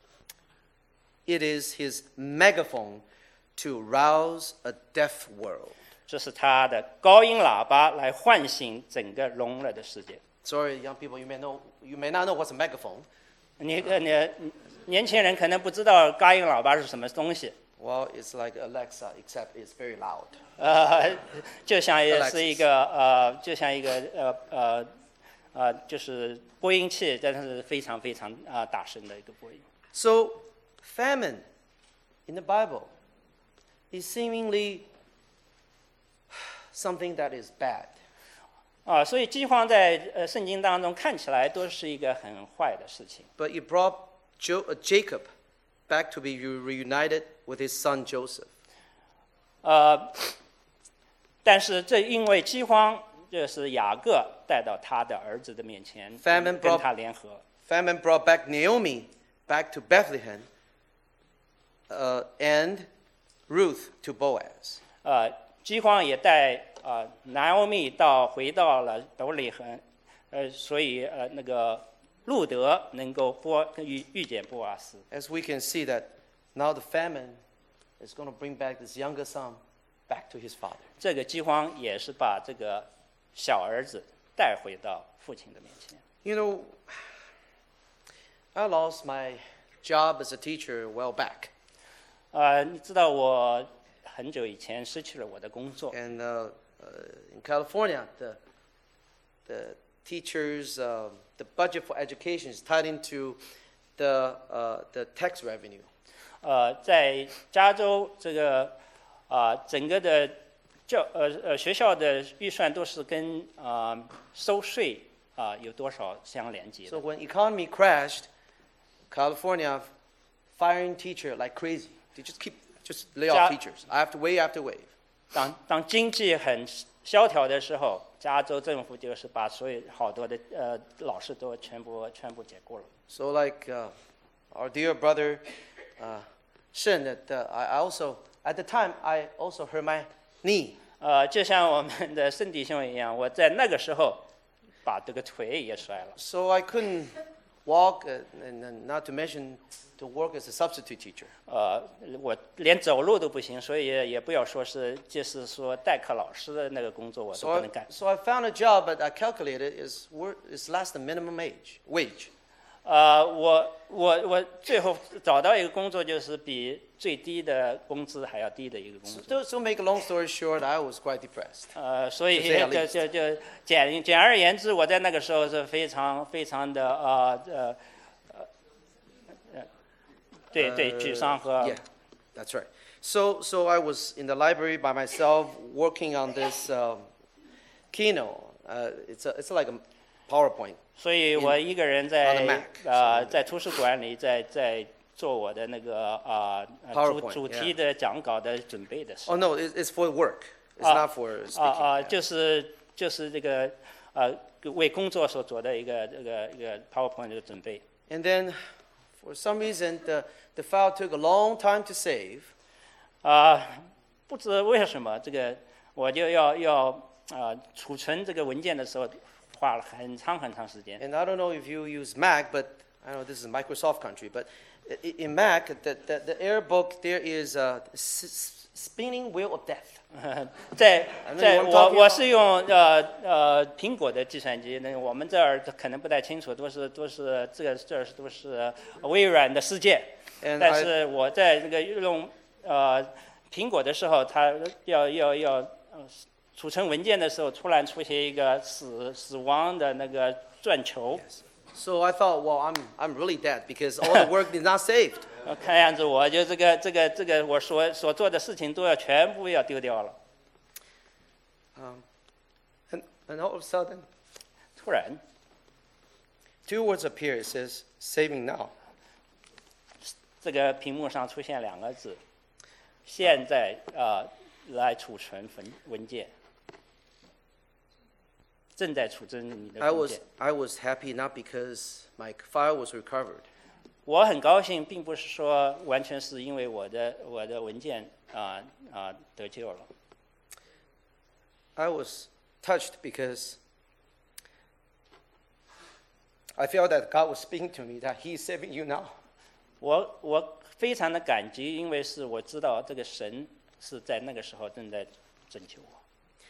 It is his megaphone to rouse a deaf world. 这是他的高音喇叭来唤醒整个聋了的世界。 Sorry, young people, you may know you may not know what's a megaphone. 你呃你年轻人可能不知道高音喇叭是什么东西， Well, it's like Alexa, except it's very loud. 呃，就像也是一个呃，就像一个呃呃呃，就是播音器，但是非常非常啊、呃、大声的一个播音。 So, famine in the Bible is seemingly something that is bad. 啊，所以饥荒在呃圣经当中看起来都是一个很坏的事情。 But it brought jo- uh, Jacob back to be re- reunited with his son Joseph. 呃，但是这因为饥荒，就是雅各带到他的儿子的面前， Famine 跟 brought- 他联合。 Famine brought back Naomi back to Bethlehem uh, and Ruth to Boaz. 呃，饥荒也带啊，拿俄米到回到了伯利恒，呃，所以呃那个路德能够波遇遇见波阿斯。 As we can see that now the famine is going to bring back this younger son back to his father. 这个饥荒也是把这个小儿子带回到父亲的面前。 You know, I lost my job as a teacher a while back. 呃，你知道我很久以前失去了我的工作。 And uh, uh, in California, the the teachers, uh, the budget for education is tied into the uh, the tax revenue. 呃，在加州这个啊、呃、整个的教呃呃学校的预算都是跟啊、呃、收税啊、呃、有多少相连接的。 So when economy crashed, California firing teacher like crazy. They just keep just lay off teachers after wave after wave. 当当经济很萧条的时候，加州政府就是把所有好多的呃老师都全部全部解雇了。 So like uh, our dear brother uh, Shen, that uh, I also at the time I also hurt my knee. 呃，就像我们的圣弟兄一样，我在那个时候把这个腿也摔了。 So I couldn't walk, uh, and, and not to mention to work as a substitute teacher. 呃，我连走路都不行，所以也不要说是就是说代课老师的那个工作我都 So 不 I, 能干。 so I found a job, but I calculated is wor- is less than minimum age wage. 呃，我我我最后找到一个工作，就是比最低的工资还要低的一个工 So, 作。 to, so make a long story short, I was quite depressed. 呃，所以 To say at 就 least. 就就简简而言之，我在那个时候是非常非常的呃呃呃，对对，沮丧和 Yeah, that's right. So so I was in the library by myself working on this um, Kino. Uh, it's a, it's like a PowerPoint. 所以我一个人 on 在 the Mac, 呃 so- 在图书馆里在在做我的那个啊、呃、主 PowerPoint, 主 yeah. 题的讲稿的准备的时候。 Oh no, it's, it's for work. It's Ah. not for 啊 speaking. 啊， yeah. 就是就是这个呃为工作所做的一个这个一个 PowerPoint 的准备。 And then, for some reason, the the file took a long time to save. 啊、不知为什么这个我就要要啊、储存这个文件的时候花了很长很长时间。 And I don't know if you use Mac, but I know this is a Microsoft country, but i- in Mac, the, the, the AirBook, there is a s- s- spinning wheel of death. 在 I know 在 you wanna 我 talk 我 about- 是用呃呃苹果的计算机，那我们这儿可能不太清楚，都是都是这个这儿都是微软的世界。 And 但 I, 是我在这个用呃苹果的时候，它要要要呃储存文件的时候，突然出现一个死死亡的那个转球。 so I thought, well, I'm, I'm really dead because all the work is not saved. 呃看样子我就这个这个这个我所所做的事情都要全部要丢掉了。 Um, and, and all of a sudden, 突然， two words appear. It says, saving now. 这个屏幕上出现两个字，现在呃来储存文文件，正在储存你的 I 文 was, 件。 I was happy not because my file was recovered. 我很高兴，并不是说完全是因为我的我的文件啊啊、得救了。 I was touched because I felt that God was speaking to me, that He is saving you now. 我我非常的感激，因为是我知道这个神是在那个时候正在拯救我。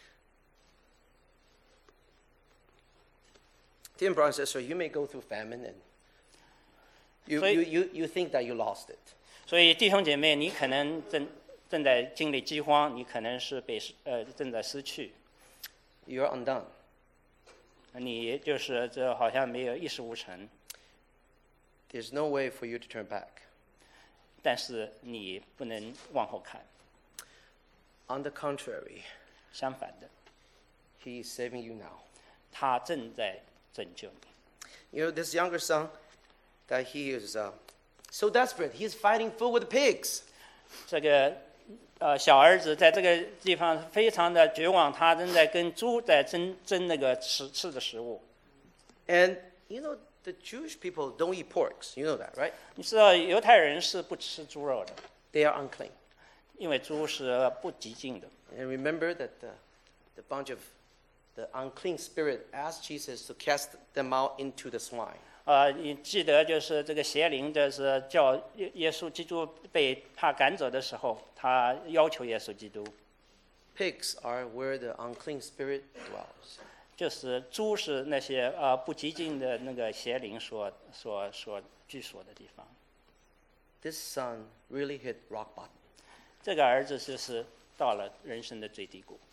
Dear brothers and sisters, you may go through famine and you, So- you, you, you think that you lost it. 所以弟兄姐妹，你可能正正在经历饥荒，你可能是被失呃正在失去， You're undone. 你就是这好像没有一事无成， There's no way for you to turn back. 但是你不能往后看， On the contrary, 相反的， He is saving you now. 他正在拯救你。 You know, this younger son, that he is uh, so desperate. He is fighting food with pigs. 这个呃小儿子在这个地方非常的绝望，他正在跟猪在争争那个吃吃的食物。 And, you know, the Jewish people don't eat porks. You know that, right? 你知道犹太人是不吃猪肉的， They are unclean. 因为猪是不洁净的。 And remember that the, the bunch of the unclean spirit asked Jesus to cast them out into the swine. 呃，你记得就是这个邪灵，就是叫耶耶稣基督被他赶走的时候，他要求耶稣基督， Pigs are where the unclean spirit dwells. 就是猪是那些呃不洁净的那个邪灵所所所居所的地方。 This son really hit rock bottom. 这个儿子就是到了人生的最低谷，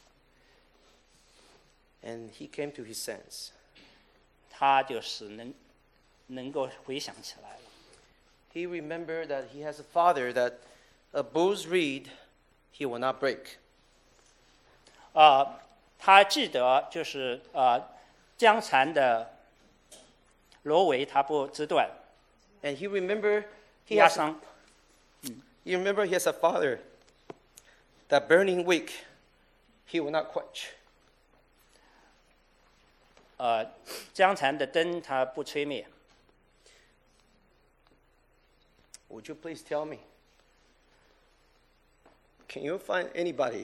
And he came to his sense. 他就是能能够回想起来了。 He remembered that he has a father that a bull's reed he will not break. 啊、呃，他记得就是呃江蚕的螺苇他不折断， And he remembered he 压 has, 伤。 you remember he has a father that burning wick he will not quench. 呃，江蚕的灯它不吹灭。 Would you please tell me, can you find anybody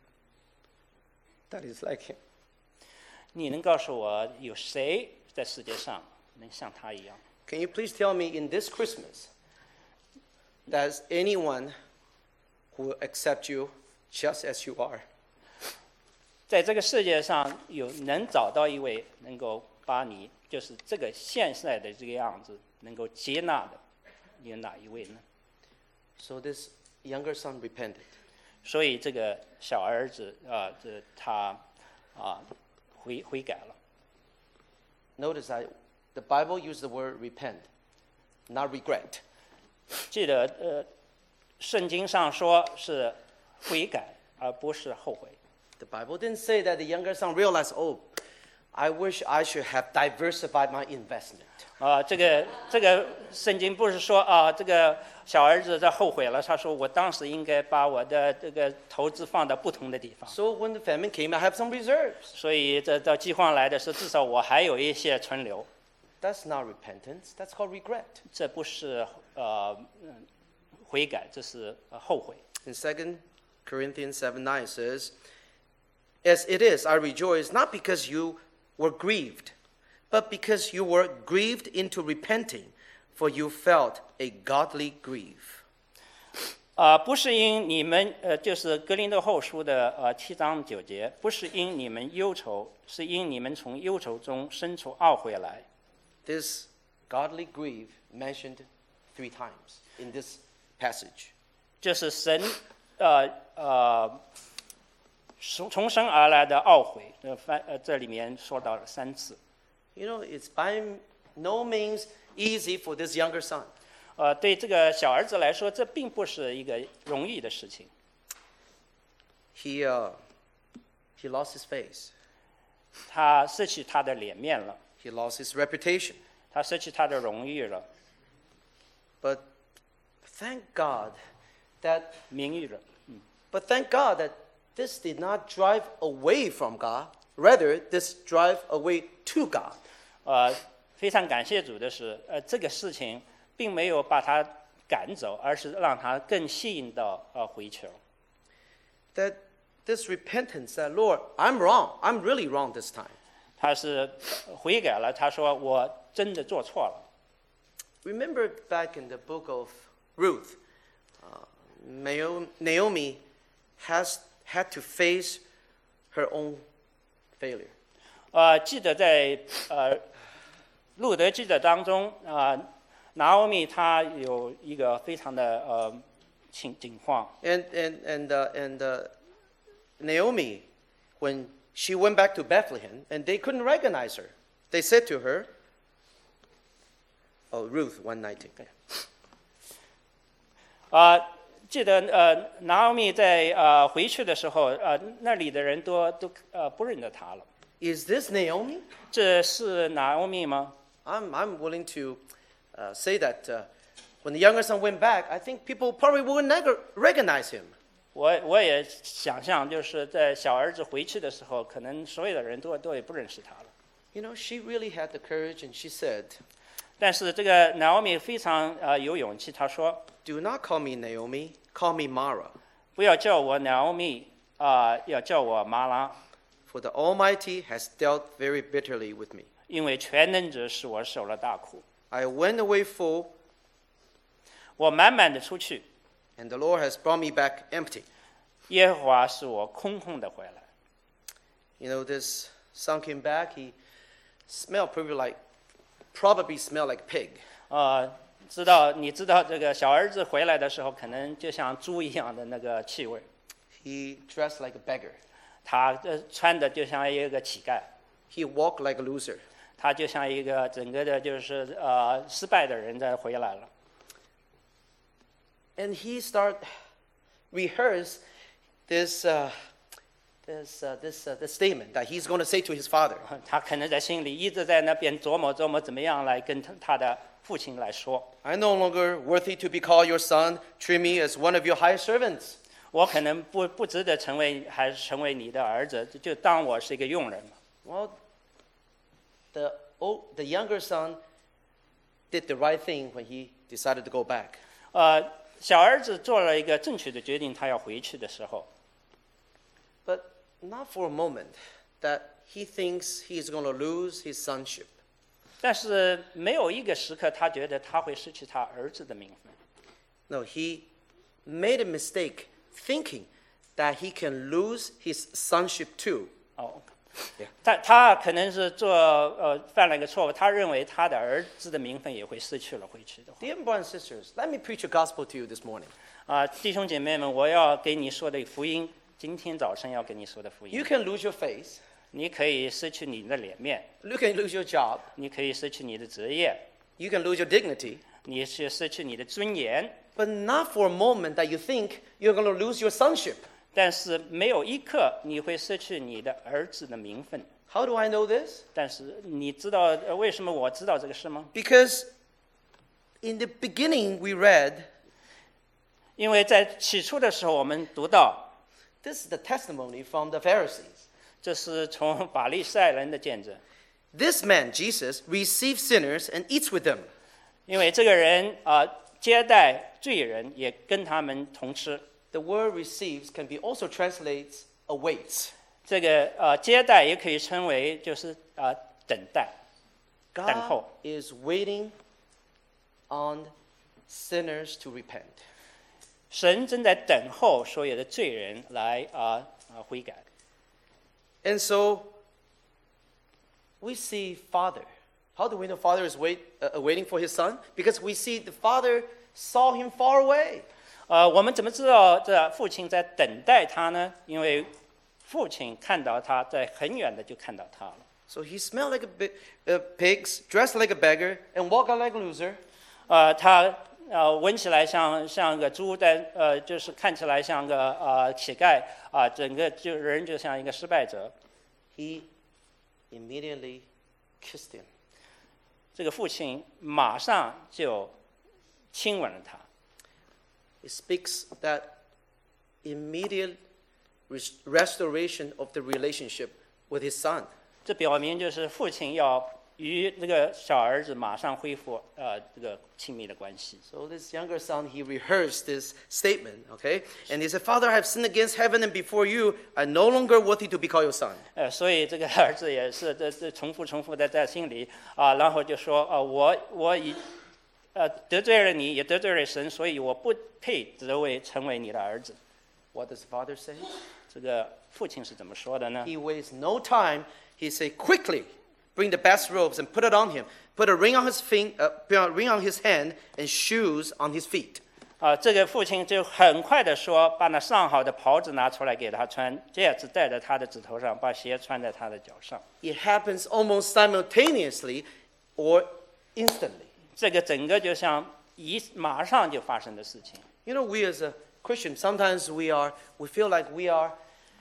that is like him? 你能告诉我有谁在世界上能像他一样？ Can you please tell me in this Christmas, there's anyone who will accept you just as you are? 在这个世界上有能找到一位能够把你就是这个现在的这个样子能够接纳的，有哪一位呢？ So this younger son repented. 所以这个小儿子啊，这他啊悔悔改了。 Notice that the Bible used the word repent, not regret. 记得呃，圣经上说是悔改，而不是后悔。 The Bible didn't say that the younger son realized, oh, I wish I should have diversified my investment. 啊，这个这个圣经不是说啊，这个小儿子在后悔了，他说我当时应该把我的这个投资放到不同的地方。 So when the famine came, I have some reserves. 所以这到饥荒来的时候，至少我还有一些存留。 That's not repentance. That's called regret. 这不是呃嗯悔改，这是呃后悔。 In Second Corinthians seven nine says, as it is, I rejoice, not because you were grieved, but because you were grieved into repenting, for you felt a godly grief. 啊、呃，不是因你们呃，就是格林多后书的呃七章九节，不是因你们忧愁，是因你们从忧愁中生出懊悔来。 This godly grief mentioned three times in this passage. 就是神呃呃从从生而来的懊悔，呃翻呃这里面说到了三次。 You know, it's by no means easy for this younger son. 呃，对这个小儿子来说，这并不是一个容易的事情。 He, uh, he lost his face. 他失去他的脸面了， He lost his reputation. 他失去他的荣誉了， But thank God that 名誉了。 But thank God that this did not drive away from God. Rather, this drive away to God. 呃，非常感谢主的是，呃，这个事情并没有把他赶走，而是让他更吸引到呃回球。 That this repentance, that Lord, I'm wrong. I'm really wrong this time. 他是悔改了，他说我真的做错了。 Remember back in the book of Ruth, uh, Naomi has had to face her own failure. 呃，记得在呃路德记的当中啊，拿俄米她有一个非常的呃情情况。 And and and uh, and uh, Naomi, when she went back to Bethlehem, and they couldn't recognize her, they said to her, "Oh, Ruth one nineteen." 啊、记得呃拿俄米在呃回去的时候，呃那里的人都都呃不认得她了。 Is this Naomi? 这是拿俄米吗？ I'm I'm willing to uh, say that uh, when the younger son went back, I think people probably wouldn't neg- recognize him. 我我也想象，就是在小儿子回去的时候，可能所有的人都都也不认识他了。 You know, she really had the courage, and she said, 但是这个拿俄米非常呃有勇气，他说 "Do not call me Naomi, call me Mara, 不要叫我拿俄米啊、要叫我玛拉， for for the Almighty has dealt very bitterly with me. 因为全能者使我受了大苦。 I went away full, 我满满的出去， and the Lord has brought me back empty. 耶和华使我空空的回来。 You know, this son came back, he smelled probably like, probably smelled like pig. 呃，知道你知道这个小儿子回来的时候，可能就像猪一样的那个气味。 He dressed like a beggar. 他呃穿的就像一个乞丐， He walked like a loser. 他就像一个整个的就是呃失败的人在回来了。 And he started rehearse this, uh, this, uh, this, uh, this statement that he's going to say to his father. 他可能在心里一直在那边琢磨琢磨怎么样来跟他他的父亲来说。 I no longer worthy to be called your son. Treat me as one of your hired servants. 我可能不不值得成为还是成为你的儿子，就当我是一个佣人。 Well, the, old, the younger son did the right thing when he decided to go back. 呃，小儿子做了一个正确的决定，他要回去的时候， But not for a moment that he thinks he's going to lose his sonship. 但是没有一个时刻他觉得他会失去他儿子的名分。 No, he made a mistake thinking that he can lose his sonship too. 哦 Yeah.， 他他可能是做呃犯了一个错误，他认为他的儿子的名分也会失去了回去的话。 Dear brothers and sisters, let me preach a gospel to you this morning. 啊、弟兄姐妹们，我要给你说的福音，今天早晨要跟你说的福 You 音， can lose your face, 你可以失去你的脸面， you can lose your job, 你可以失去你的职业， you can lose your dignity, 你是失去你的尊严， but not for a moment that you think you're going to lose your sonship. 但是没有一刻你会失去你的儿子的名分。 How do I know this? 但是你知道、呃、为什么我知道这个事吗？ Because in the beginning we read, 因为在起初的时候，我们读到， this is the testimony from the Pharisees. 这是从法利赛人的见证。 This man, Jesus, receives sinners and eats with them. 因为这个人啊、呃接待罪人，也跟他们同吃。 The word receives can be also translates awaits. 这个呃接待也可以称为就是啊、呃等待。 等 God 候。 is waiting on sinners to repent. 神正在等候所有的罪人来啊啊、呃悔改。 And so we see Father. How do we know Father is wait, uh, waiting for his son? Because we see the Father saw him far away. 呃，我们怎么知道这父亲在等待他呢？因为父亲看到他在很远的就看到他了。 So he smelled like a bi- uh, pigs, dressed like a beggar, and walked out like a loser. 呃，他呃闻起来像像个猪，但呃就是看起来像个呃乞丐啊、整个就人就像一个失败者。 He immediately kissed him. 这个父亲马上就亲吻了他。 It speaks that immediate res- restoration of the relationship with his son. 这表明就是父亲要与那个小儿子马上恢复呃这个亲密的关系。 So this younger son, he rehearsed this statement, okay? And he said, Father, I have sinned against heaven and before you. I'm no longer worthy to be called your son. 呃，所以这个儿子也是这这重复重复的在心里啊、然后就说啊、我我已呃得罪了你，也得罪了神，所以我不配得为成为你的儿子。 What does the father say? 这个父亲是怎么说的呢？ He wastes no time. He said, quickly, bring the best robes and put it on him. Put a ring on his fin- uh, put a ring on his hand and shoes on his feet. 啊、这个父亲就很快的说，把那上好的袍子拿出来给他穿，戒指戴在他的指头上，把鞋穿在他的脚上。 It happens almost simultaneously or instantly. 这个整个就像一马上就发生的事情。 You know, we as a Christian, sometimes we are, we feel like we are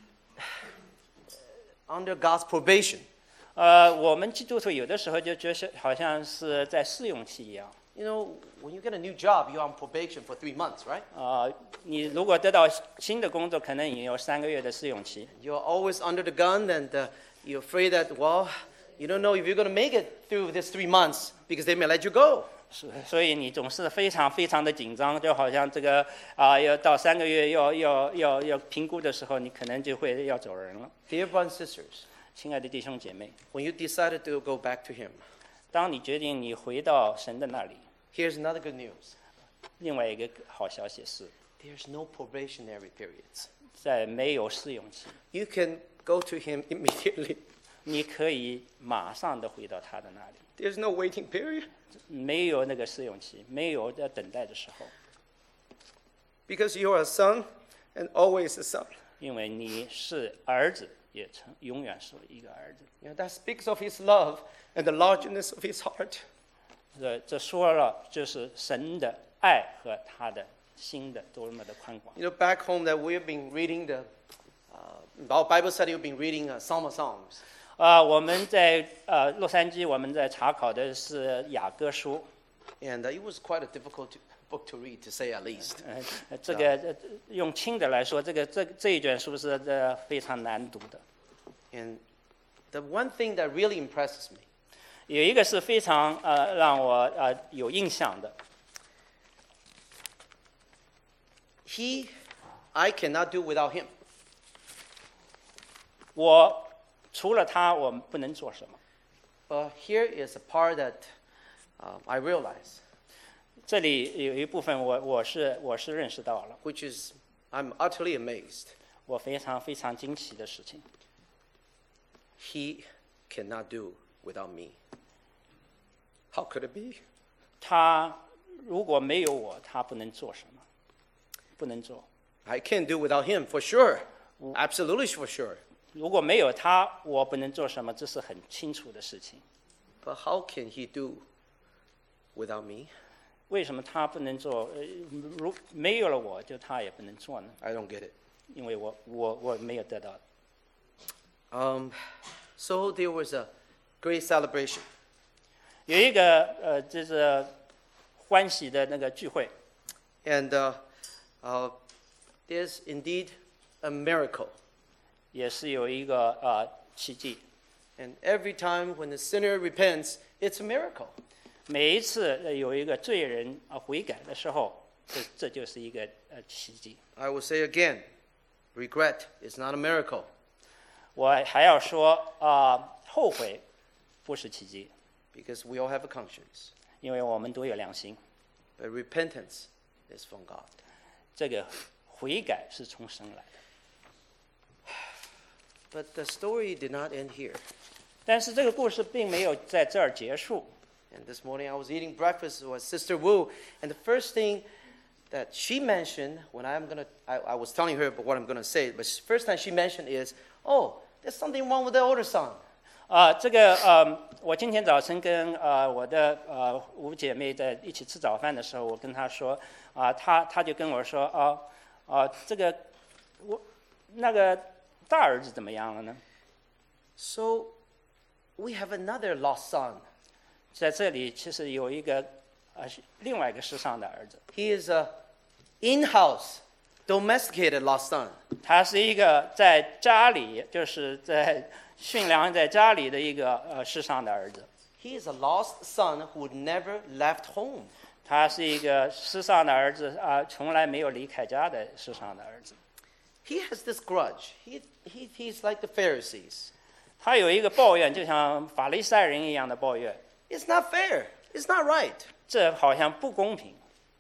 under God's probation. 呃，我们基督徒有的时候就觉得好像是在试用期一样。 You know, when you get a new job, you're on probation for three months, right? 啊、你如果得到新的工作，可能也有三个月的试用期。 You're always under the gun and uh, you're afraid that, well, you don't know if you're going to make it through this three months because they may let you go. 所所以你总是非常非常的紧张，就好像这个啊、要到三个月要要要要评估的时候，你可能就会要走人了。 Dear brothers and sisters, 亲爱的弟兄姐妹， when you decided to go back to Him, 当你决定你回到神的那里， here's another good news. 另外一个好消息是， There's no probationary periods. 在没有试用期， You can go to Him immediately. 你可以马上的回到他的那里， There's no waiting period. 没有那个试用期，没有要等待的时候， Because you are a son and always a son. 因为你是儿子，也曾永远是一个儿子。 You know, that speaks of His love and the largeness of His heart. 这这说了，就是神的爱和他的心的多么的宽广。 You know, back home that we've been reading the, uh, our Bible study, we've been reading uh, Psalm of Psalms. 啊、我们在呃洛杉矶，我们在查考的是雅歌书， And uh, it was quite a difficult to, book to read, to say at least. 呃，这个呃用轻的来说，这个这这一卷书是呃非常难读的。 And the one thing that really impresses me 有一个是非常呃让我呃有印象的， He, I cannot do without Him. 我除了他，我们不能做什么。 But here is a part that um, I realize, 这里有一部分我我是我是认识到了， which is I'm utterly amazed. 我非常非常惊奇的事情。 He cannot do without me. How could it be? 他如果没有我，他不能做什么，不能做。 I can't do without Him for sure. Absolutely for sure. 如果没有他，我不能做什么，这是很清楚的事情。 But how can He do without me? 为什么他不能做？呃，如没有了我，就他也不能做呢？ I don't get it. 因为我我我没有得到。 Um, so there was a great celebration. 有一个呃，就是欢喜的那个聚会， And uh, uh, there's indeed a miracle. 也是有一个呃奇迹。 And every time when the sinner repents, it's a miracle. 每一次呃有一个罪人啊悔改的时候，这这就是一个呃奇迹。 I will say again, regret is not a miracle. 我还要说啊、后悔不是奇迹， Because we all have a conscience. 因为我们都有良心。 But repentance is from God. 这个悔改是从神来的。 But the story did not end here. 但是这个故事并没有在这儿结束。 And this morning I was eating breakfast with Sister Wu, and the first thing that she mentioned when I'm gonna, I, I was telling her about what I'm gonna say, but first time she mentioned is, oh, there's something wrong with the older son. 啊、这个呃，我今天早晨跟呃我的呃五姐妹在一起吃早饭的时候，我跟她说啊、她她就跟我说啊啊、这个我那个大儿子怎么样了呢？ So we have another lost son. 在这里其实有一个呃另外一个世上的儿子， He is a in-house, domesticated lost son. 他是一个在家里就是在驯良在家里的一个呃世上的儿子。 He is a lost son who never left home. 他是一个世上的儿子啊、从来没有离开家的世上的儿子。 He has this grudge. He, he, he's like the Pharisees. 他有一个抱怨，就像法利赛人一样的抱怨， It's not fair. It's not right. 这好像不公平。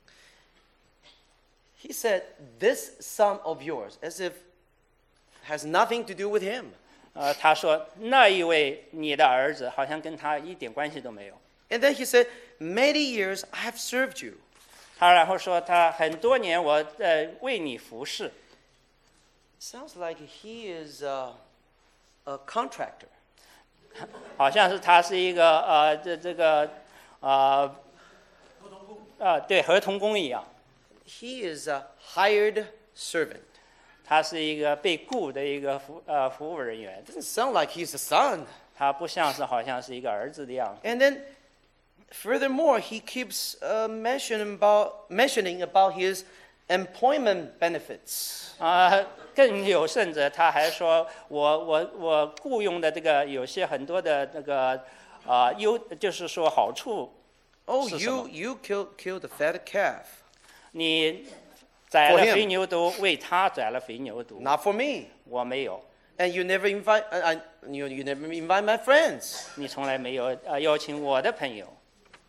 He said, this son of yours, as if has nothing to do with him. 呃，他说那一位你的儿子好像跟他一点关系都没有。 And then he said, many years I have served you. 他然后说他很多年我呃为你服侍， Sounds like he is a, a contractor. 好像是他是一个呃这这个呃啊对合同工一样， He is a hired servant. 他是一个被雇的一个服呃服务人员， Doesn't sound like he's a son. 他不像是好像是一个儿子的样子。 And then, furthermore, he keeps uh, mentioning about mentioning about his employment benefits. 啊、更有甚者，他还说我我我雇佣的这个有些很多的那个啊、优，就是说好处 Oh, 是什 you 么？ you killed killed the fatted calf. 你宰 For 了 him. 肥牛犊，为他宰了肥牛犊， Not for me. 我没有， And you never invite I, I, you you never invite my friends. 你从来没有呃邀请我的朋友。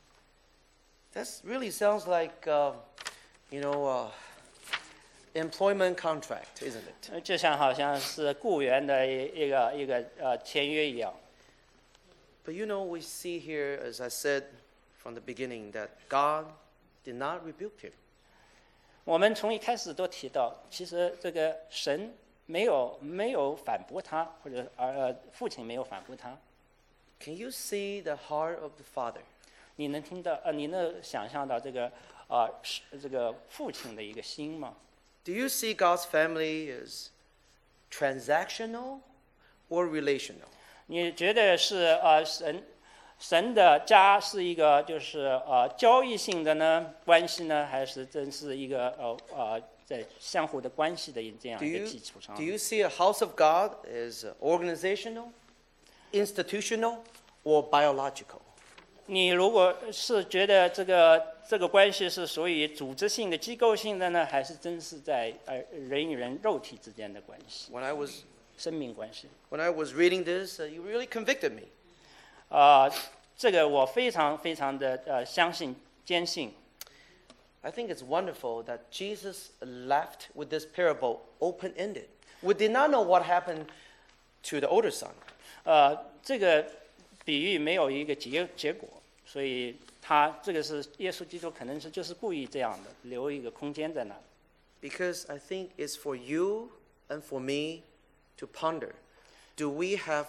That really sounds like uh, you know uh, employment contract, isn't it? 呃就像好像是雇员的一一个一个呃签约一样。 But you know, we see here, as I said from the beginning, that God did not rebuke him. 我们从一开始都提到，其实这个神没有没有反驳他，或者呃父亲没有反驳他。 Can you see the heart of the Father? 你能听到呃你能想象到这个啊、呃、这个父亲的一个心吗？ Do you see God's family as transactional or relational? 你觉得是呃神神的家是一个就是呃交易性的呢关系呢，还是真是一个呃呃在相互的关系的这样 Do 一个 you, 基础上 do？you see a house of God as organizational, institutional, or biological? 你如果是觉得这个这个关系是属于组织性的、机构性的呢，还是真是在呃人与人肉体之间的关系、 When I was 生命关系？ when I was reading this, uh, you really convicted me. 啊、这个我非常非常的呃相信、坚信。 I think it's wonderful that Jesus left with this parable open-ended. We did not know what happened to the older son. 呃，这个比喻没有一个结结果，所以他这个是耶稣基督可能是就是故意这样的，留一个空间在那。 Because I think it's for you and for me to ponder. Do we have,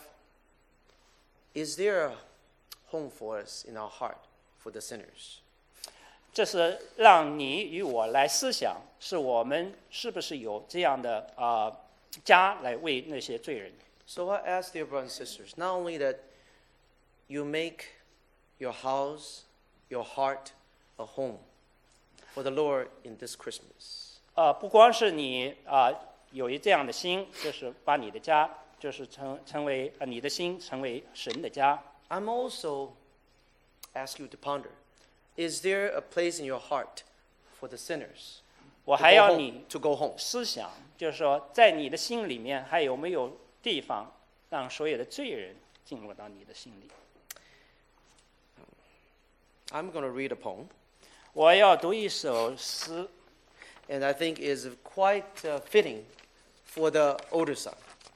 is there a home for us in our heart for the sinners? 这是让你与我来思想，是我们是不是有这样的啊、呃、家来为那些罪人。 So I ask dear brothers and sisters, not only that you make your house, your heart, a home for the Lord in this Christmas. 呃，不光是你啊、呃、有一这样的心，就是把你的家，就是成成为呃你的心成为神的家。 I'm also ask you to ponder, is there a place in your heart for the sinners 我 to 还 go 要 home- 你 to go home? 思想，就是说，在你的心里面还有没有地方让所有的罪人进入到你的心里？ I'm going to read a poem, 我要读一首诗， and I think is quite uh, fitting for the older son.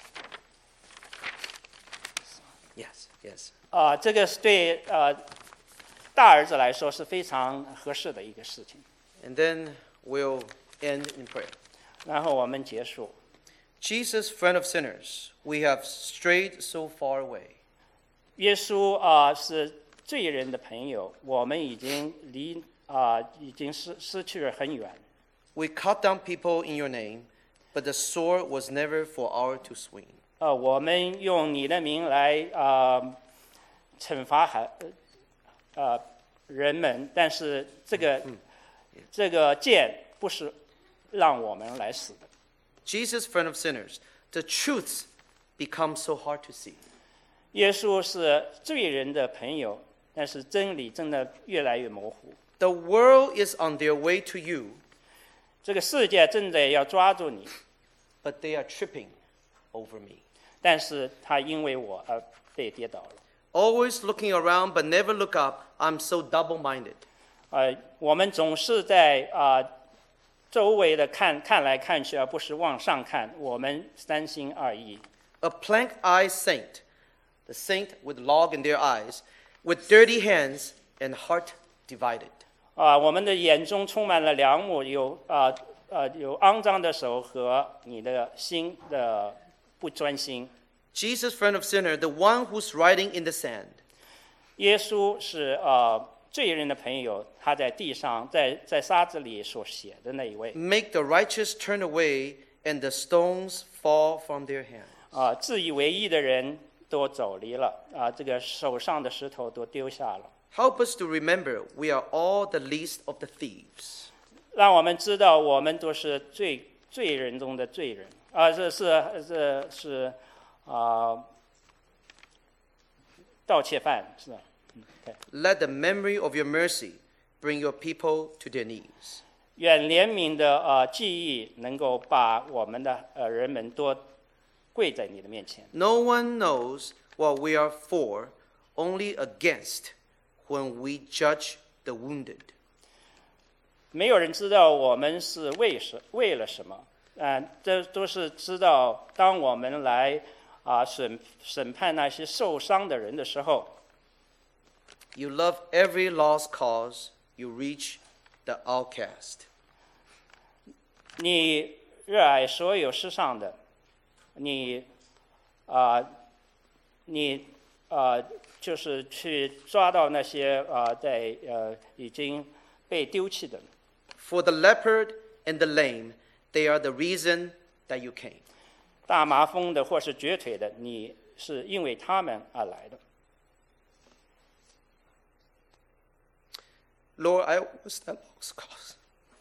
Yes, yes. 啊、这个是对呃大儿子来说是非常合适的一个事情。 And then we'll end in prayer. 然后我们结束。 Jesus, friend of sinners, we have strayed so far away. 耶稣啊、是罪人的朋友，我们已经离啊、已经失失去了很远。 We cut down people in your name, but the sword was never for our to swing. 呃，我们用你的名来啊、惩罚还呃人们，但是这个、这个剑不是让我们来死的。 Jesus, friend of sinners, the truths become so hard to see. 耶稣是罪人的朋友，但是真理真的越来越模糊。 The world is on their way to you, 这个世界正在要抓住你， but they are tripping over me. 但是他因为我而被跌倒了。 Always looking around, but never look up. I'm so double-minded. 呃，我们总是在啊、周围的看看来看去，而不是往上看。我们三心二意。 A plank-eyed saint, the saint with log in their eyes, with dirty hands and heart divided. 啊、我们的眼中充满了梁木，有啊呃有肮脏的手和你的心的不专心。 Jesus, friend of sinner, the one who's writing in the sand. 耶稣是啊、罪人的朋友，他在地上，在在沙子里所写的那一位。 Make the righteous turn away and the stones fall from their hands. 啊、自以为义的人都走离了，啊、这个手上的石头都丢下了。 Help us to remember we are all the least of the thieves. 让我们知道，我们都是罪罪人中的罪人啊！这是这是啊、盗窃犯是吧？ Let the memory of your mercy bring your people to their knees. 愿怜悯的呃记忆能够把我们的呃人们都跪在你的面前。 No one knows what we are for, only against when we judge the wounded. 没有人知道我们是为什为了什么，啊、呃，这都是知道。当我们来啊、呃、审审判那些受伤的人的时候， You love every lost cause. You reach the outcast. 你热爱所有世上的，你啊、呃，你啊、呃，就是去抓到那些啊、呃，在呃已经被丢弃的。 For the leopard and the lame, they are the reason that you came. 大麻风的或是瘸腿的，你是因为他们而来的。 Lord, I was that lost cause.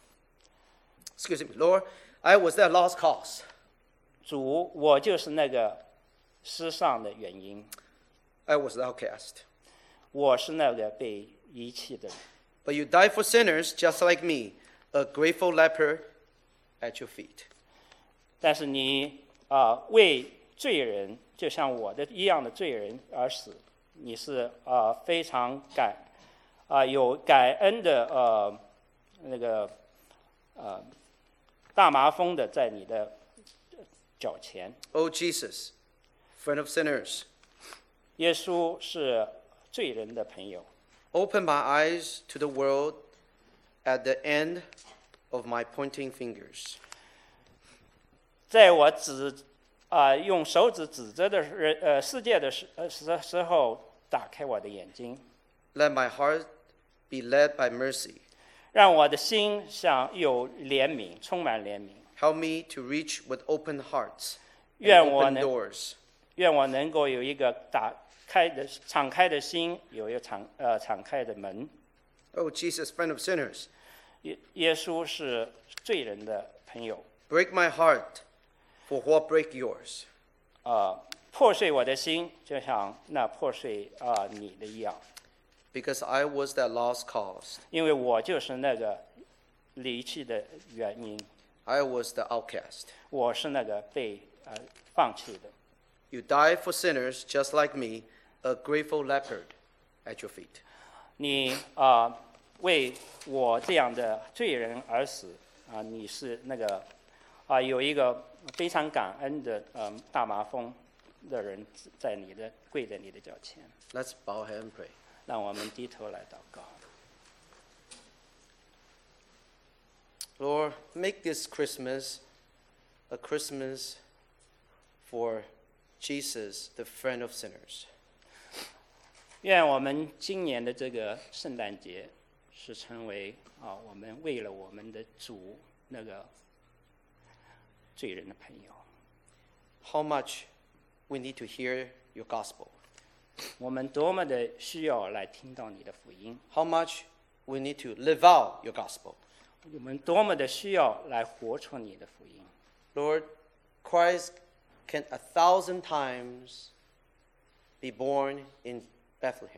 Excuse me, Lord, I was that lost cause. 主，我就是那个失丧的原因， I was the outcast. 我是那个被遗弃的人。 But you died for sinners just like me, a grateful leper at your feet. 但是你啊、呃，为罪人，就像我的一样的罪人而死，你是啊、呃、非常感啊、呃、有感恩的呃那个呃大麻风的在你的脚前。 Oh, Jesus, friend of sinners, 耶稣是罪人的朋友， open my eyes to the world at the end of my pointing fingers. 在我指啊、呃、用手指指着的人呃世界的时呃时时候，打开我的眼睛， Let my heart be led by mercy. 让我的心像有怜悯，充满怜悯。 Help me to reach with open hearts and 愿我 open 能 doors. 愿我能够有一个打开的敞开的心，有一个敞呃敞开的门。 Oh, Jesus, friend of sinners, 耶耶稣是罪人的朋友， break my heart for what break yours. 啊、破碎我的心，就像那破碎啊、你的一样， Because I was that lost cause. 因为我就是那个离弃的原因， I was the outcast. 我是那个被呃放弃的。 You died for sinners just like me, a grateful leopard at your feet. 你啊、为我这样的罪人而死啊、你是那个啊、有一个非常感恩的嗯、大麻风的人在你的跪在你的脚前， Let's bow our head and pray. 让我们低头来祷告。 Lord, make this Christmas a Christmas for Jesus, the friend of sinners. 愿我们今年的这个圣诞节是成为啊、我们为了我们的主那个罪人的朋友。 How much we need to hear your gospel. 我们多么的需要来听到你的福音， How much we need to live out your gospel. 我们多么的需要来活出你的福音。 Lord, Christ can a thousand times be born in Bethlehem.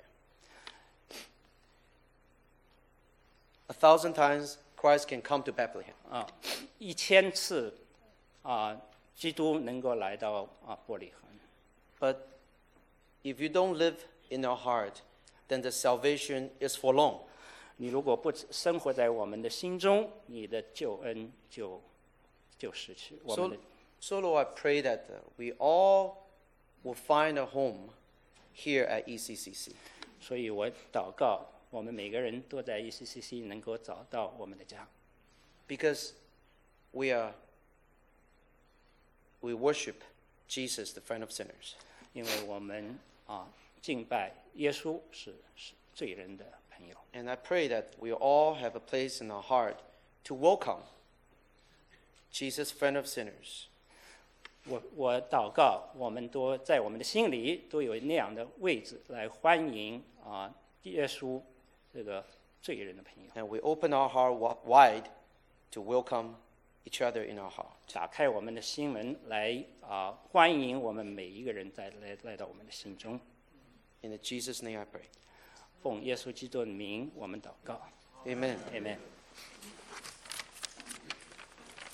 A thousand times Christ can come to Bethlehem. 啊，一千次啊，基督能够来到啊伯利恒。 But if you don't live in your heart, then the salvation is forlorn. 你如果不生活在我们的心中，你的救恩就就失去。我们 So, 的 so Lord, I pray that uh, we all will find a home here at E C C C. 所以我祷告，我们每个人都在 E C C C 能够找到我们的家， Because we are, we worship Jesus, the friend of sinners. 因为我们啊敬拜耶稣是是罪人的朋友。 And I pray that we all have a place in our heart to welcome Jesus, friend of sinners. 我我祷告，我们都在我们的心里都有那样的位置来欢迎啊耶稣这个罪人的朋友， And we open our heart wi- wide to welcome each other in our heart. 打开我们的心门来啊欢迎我们每一个人在来来到我们的心中。 In Jesus' name I pray. 奉耶稣基督的名，我们祷告 Amen. ，Amen。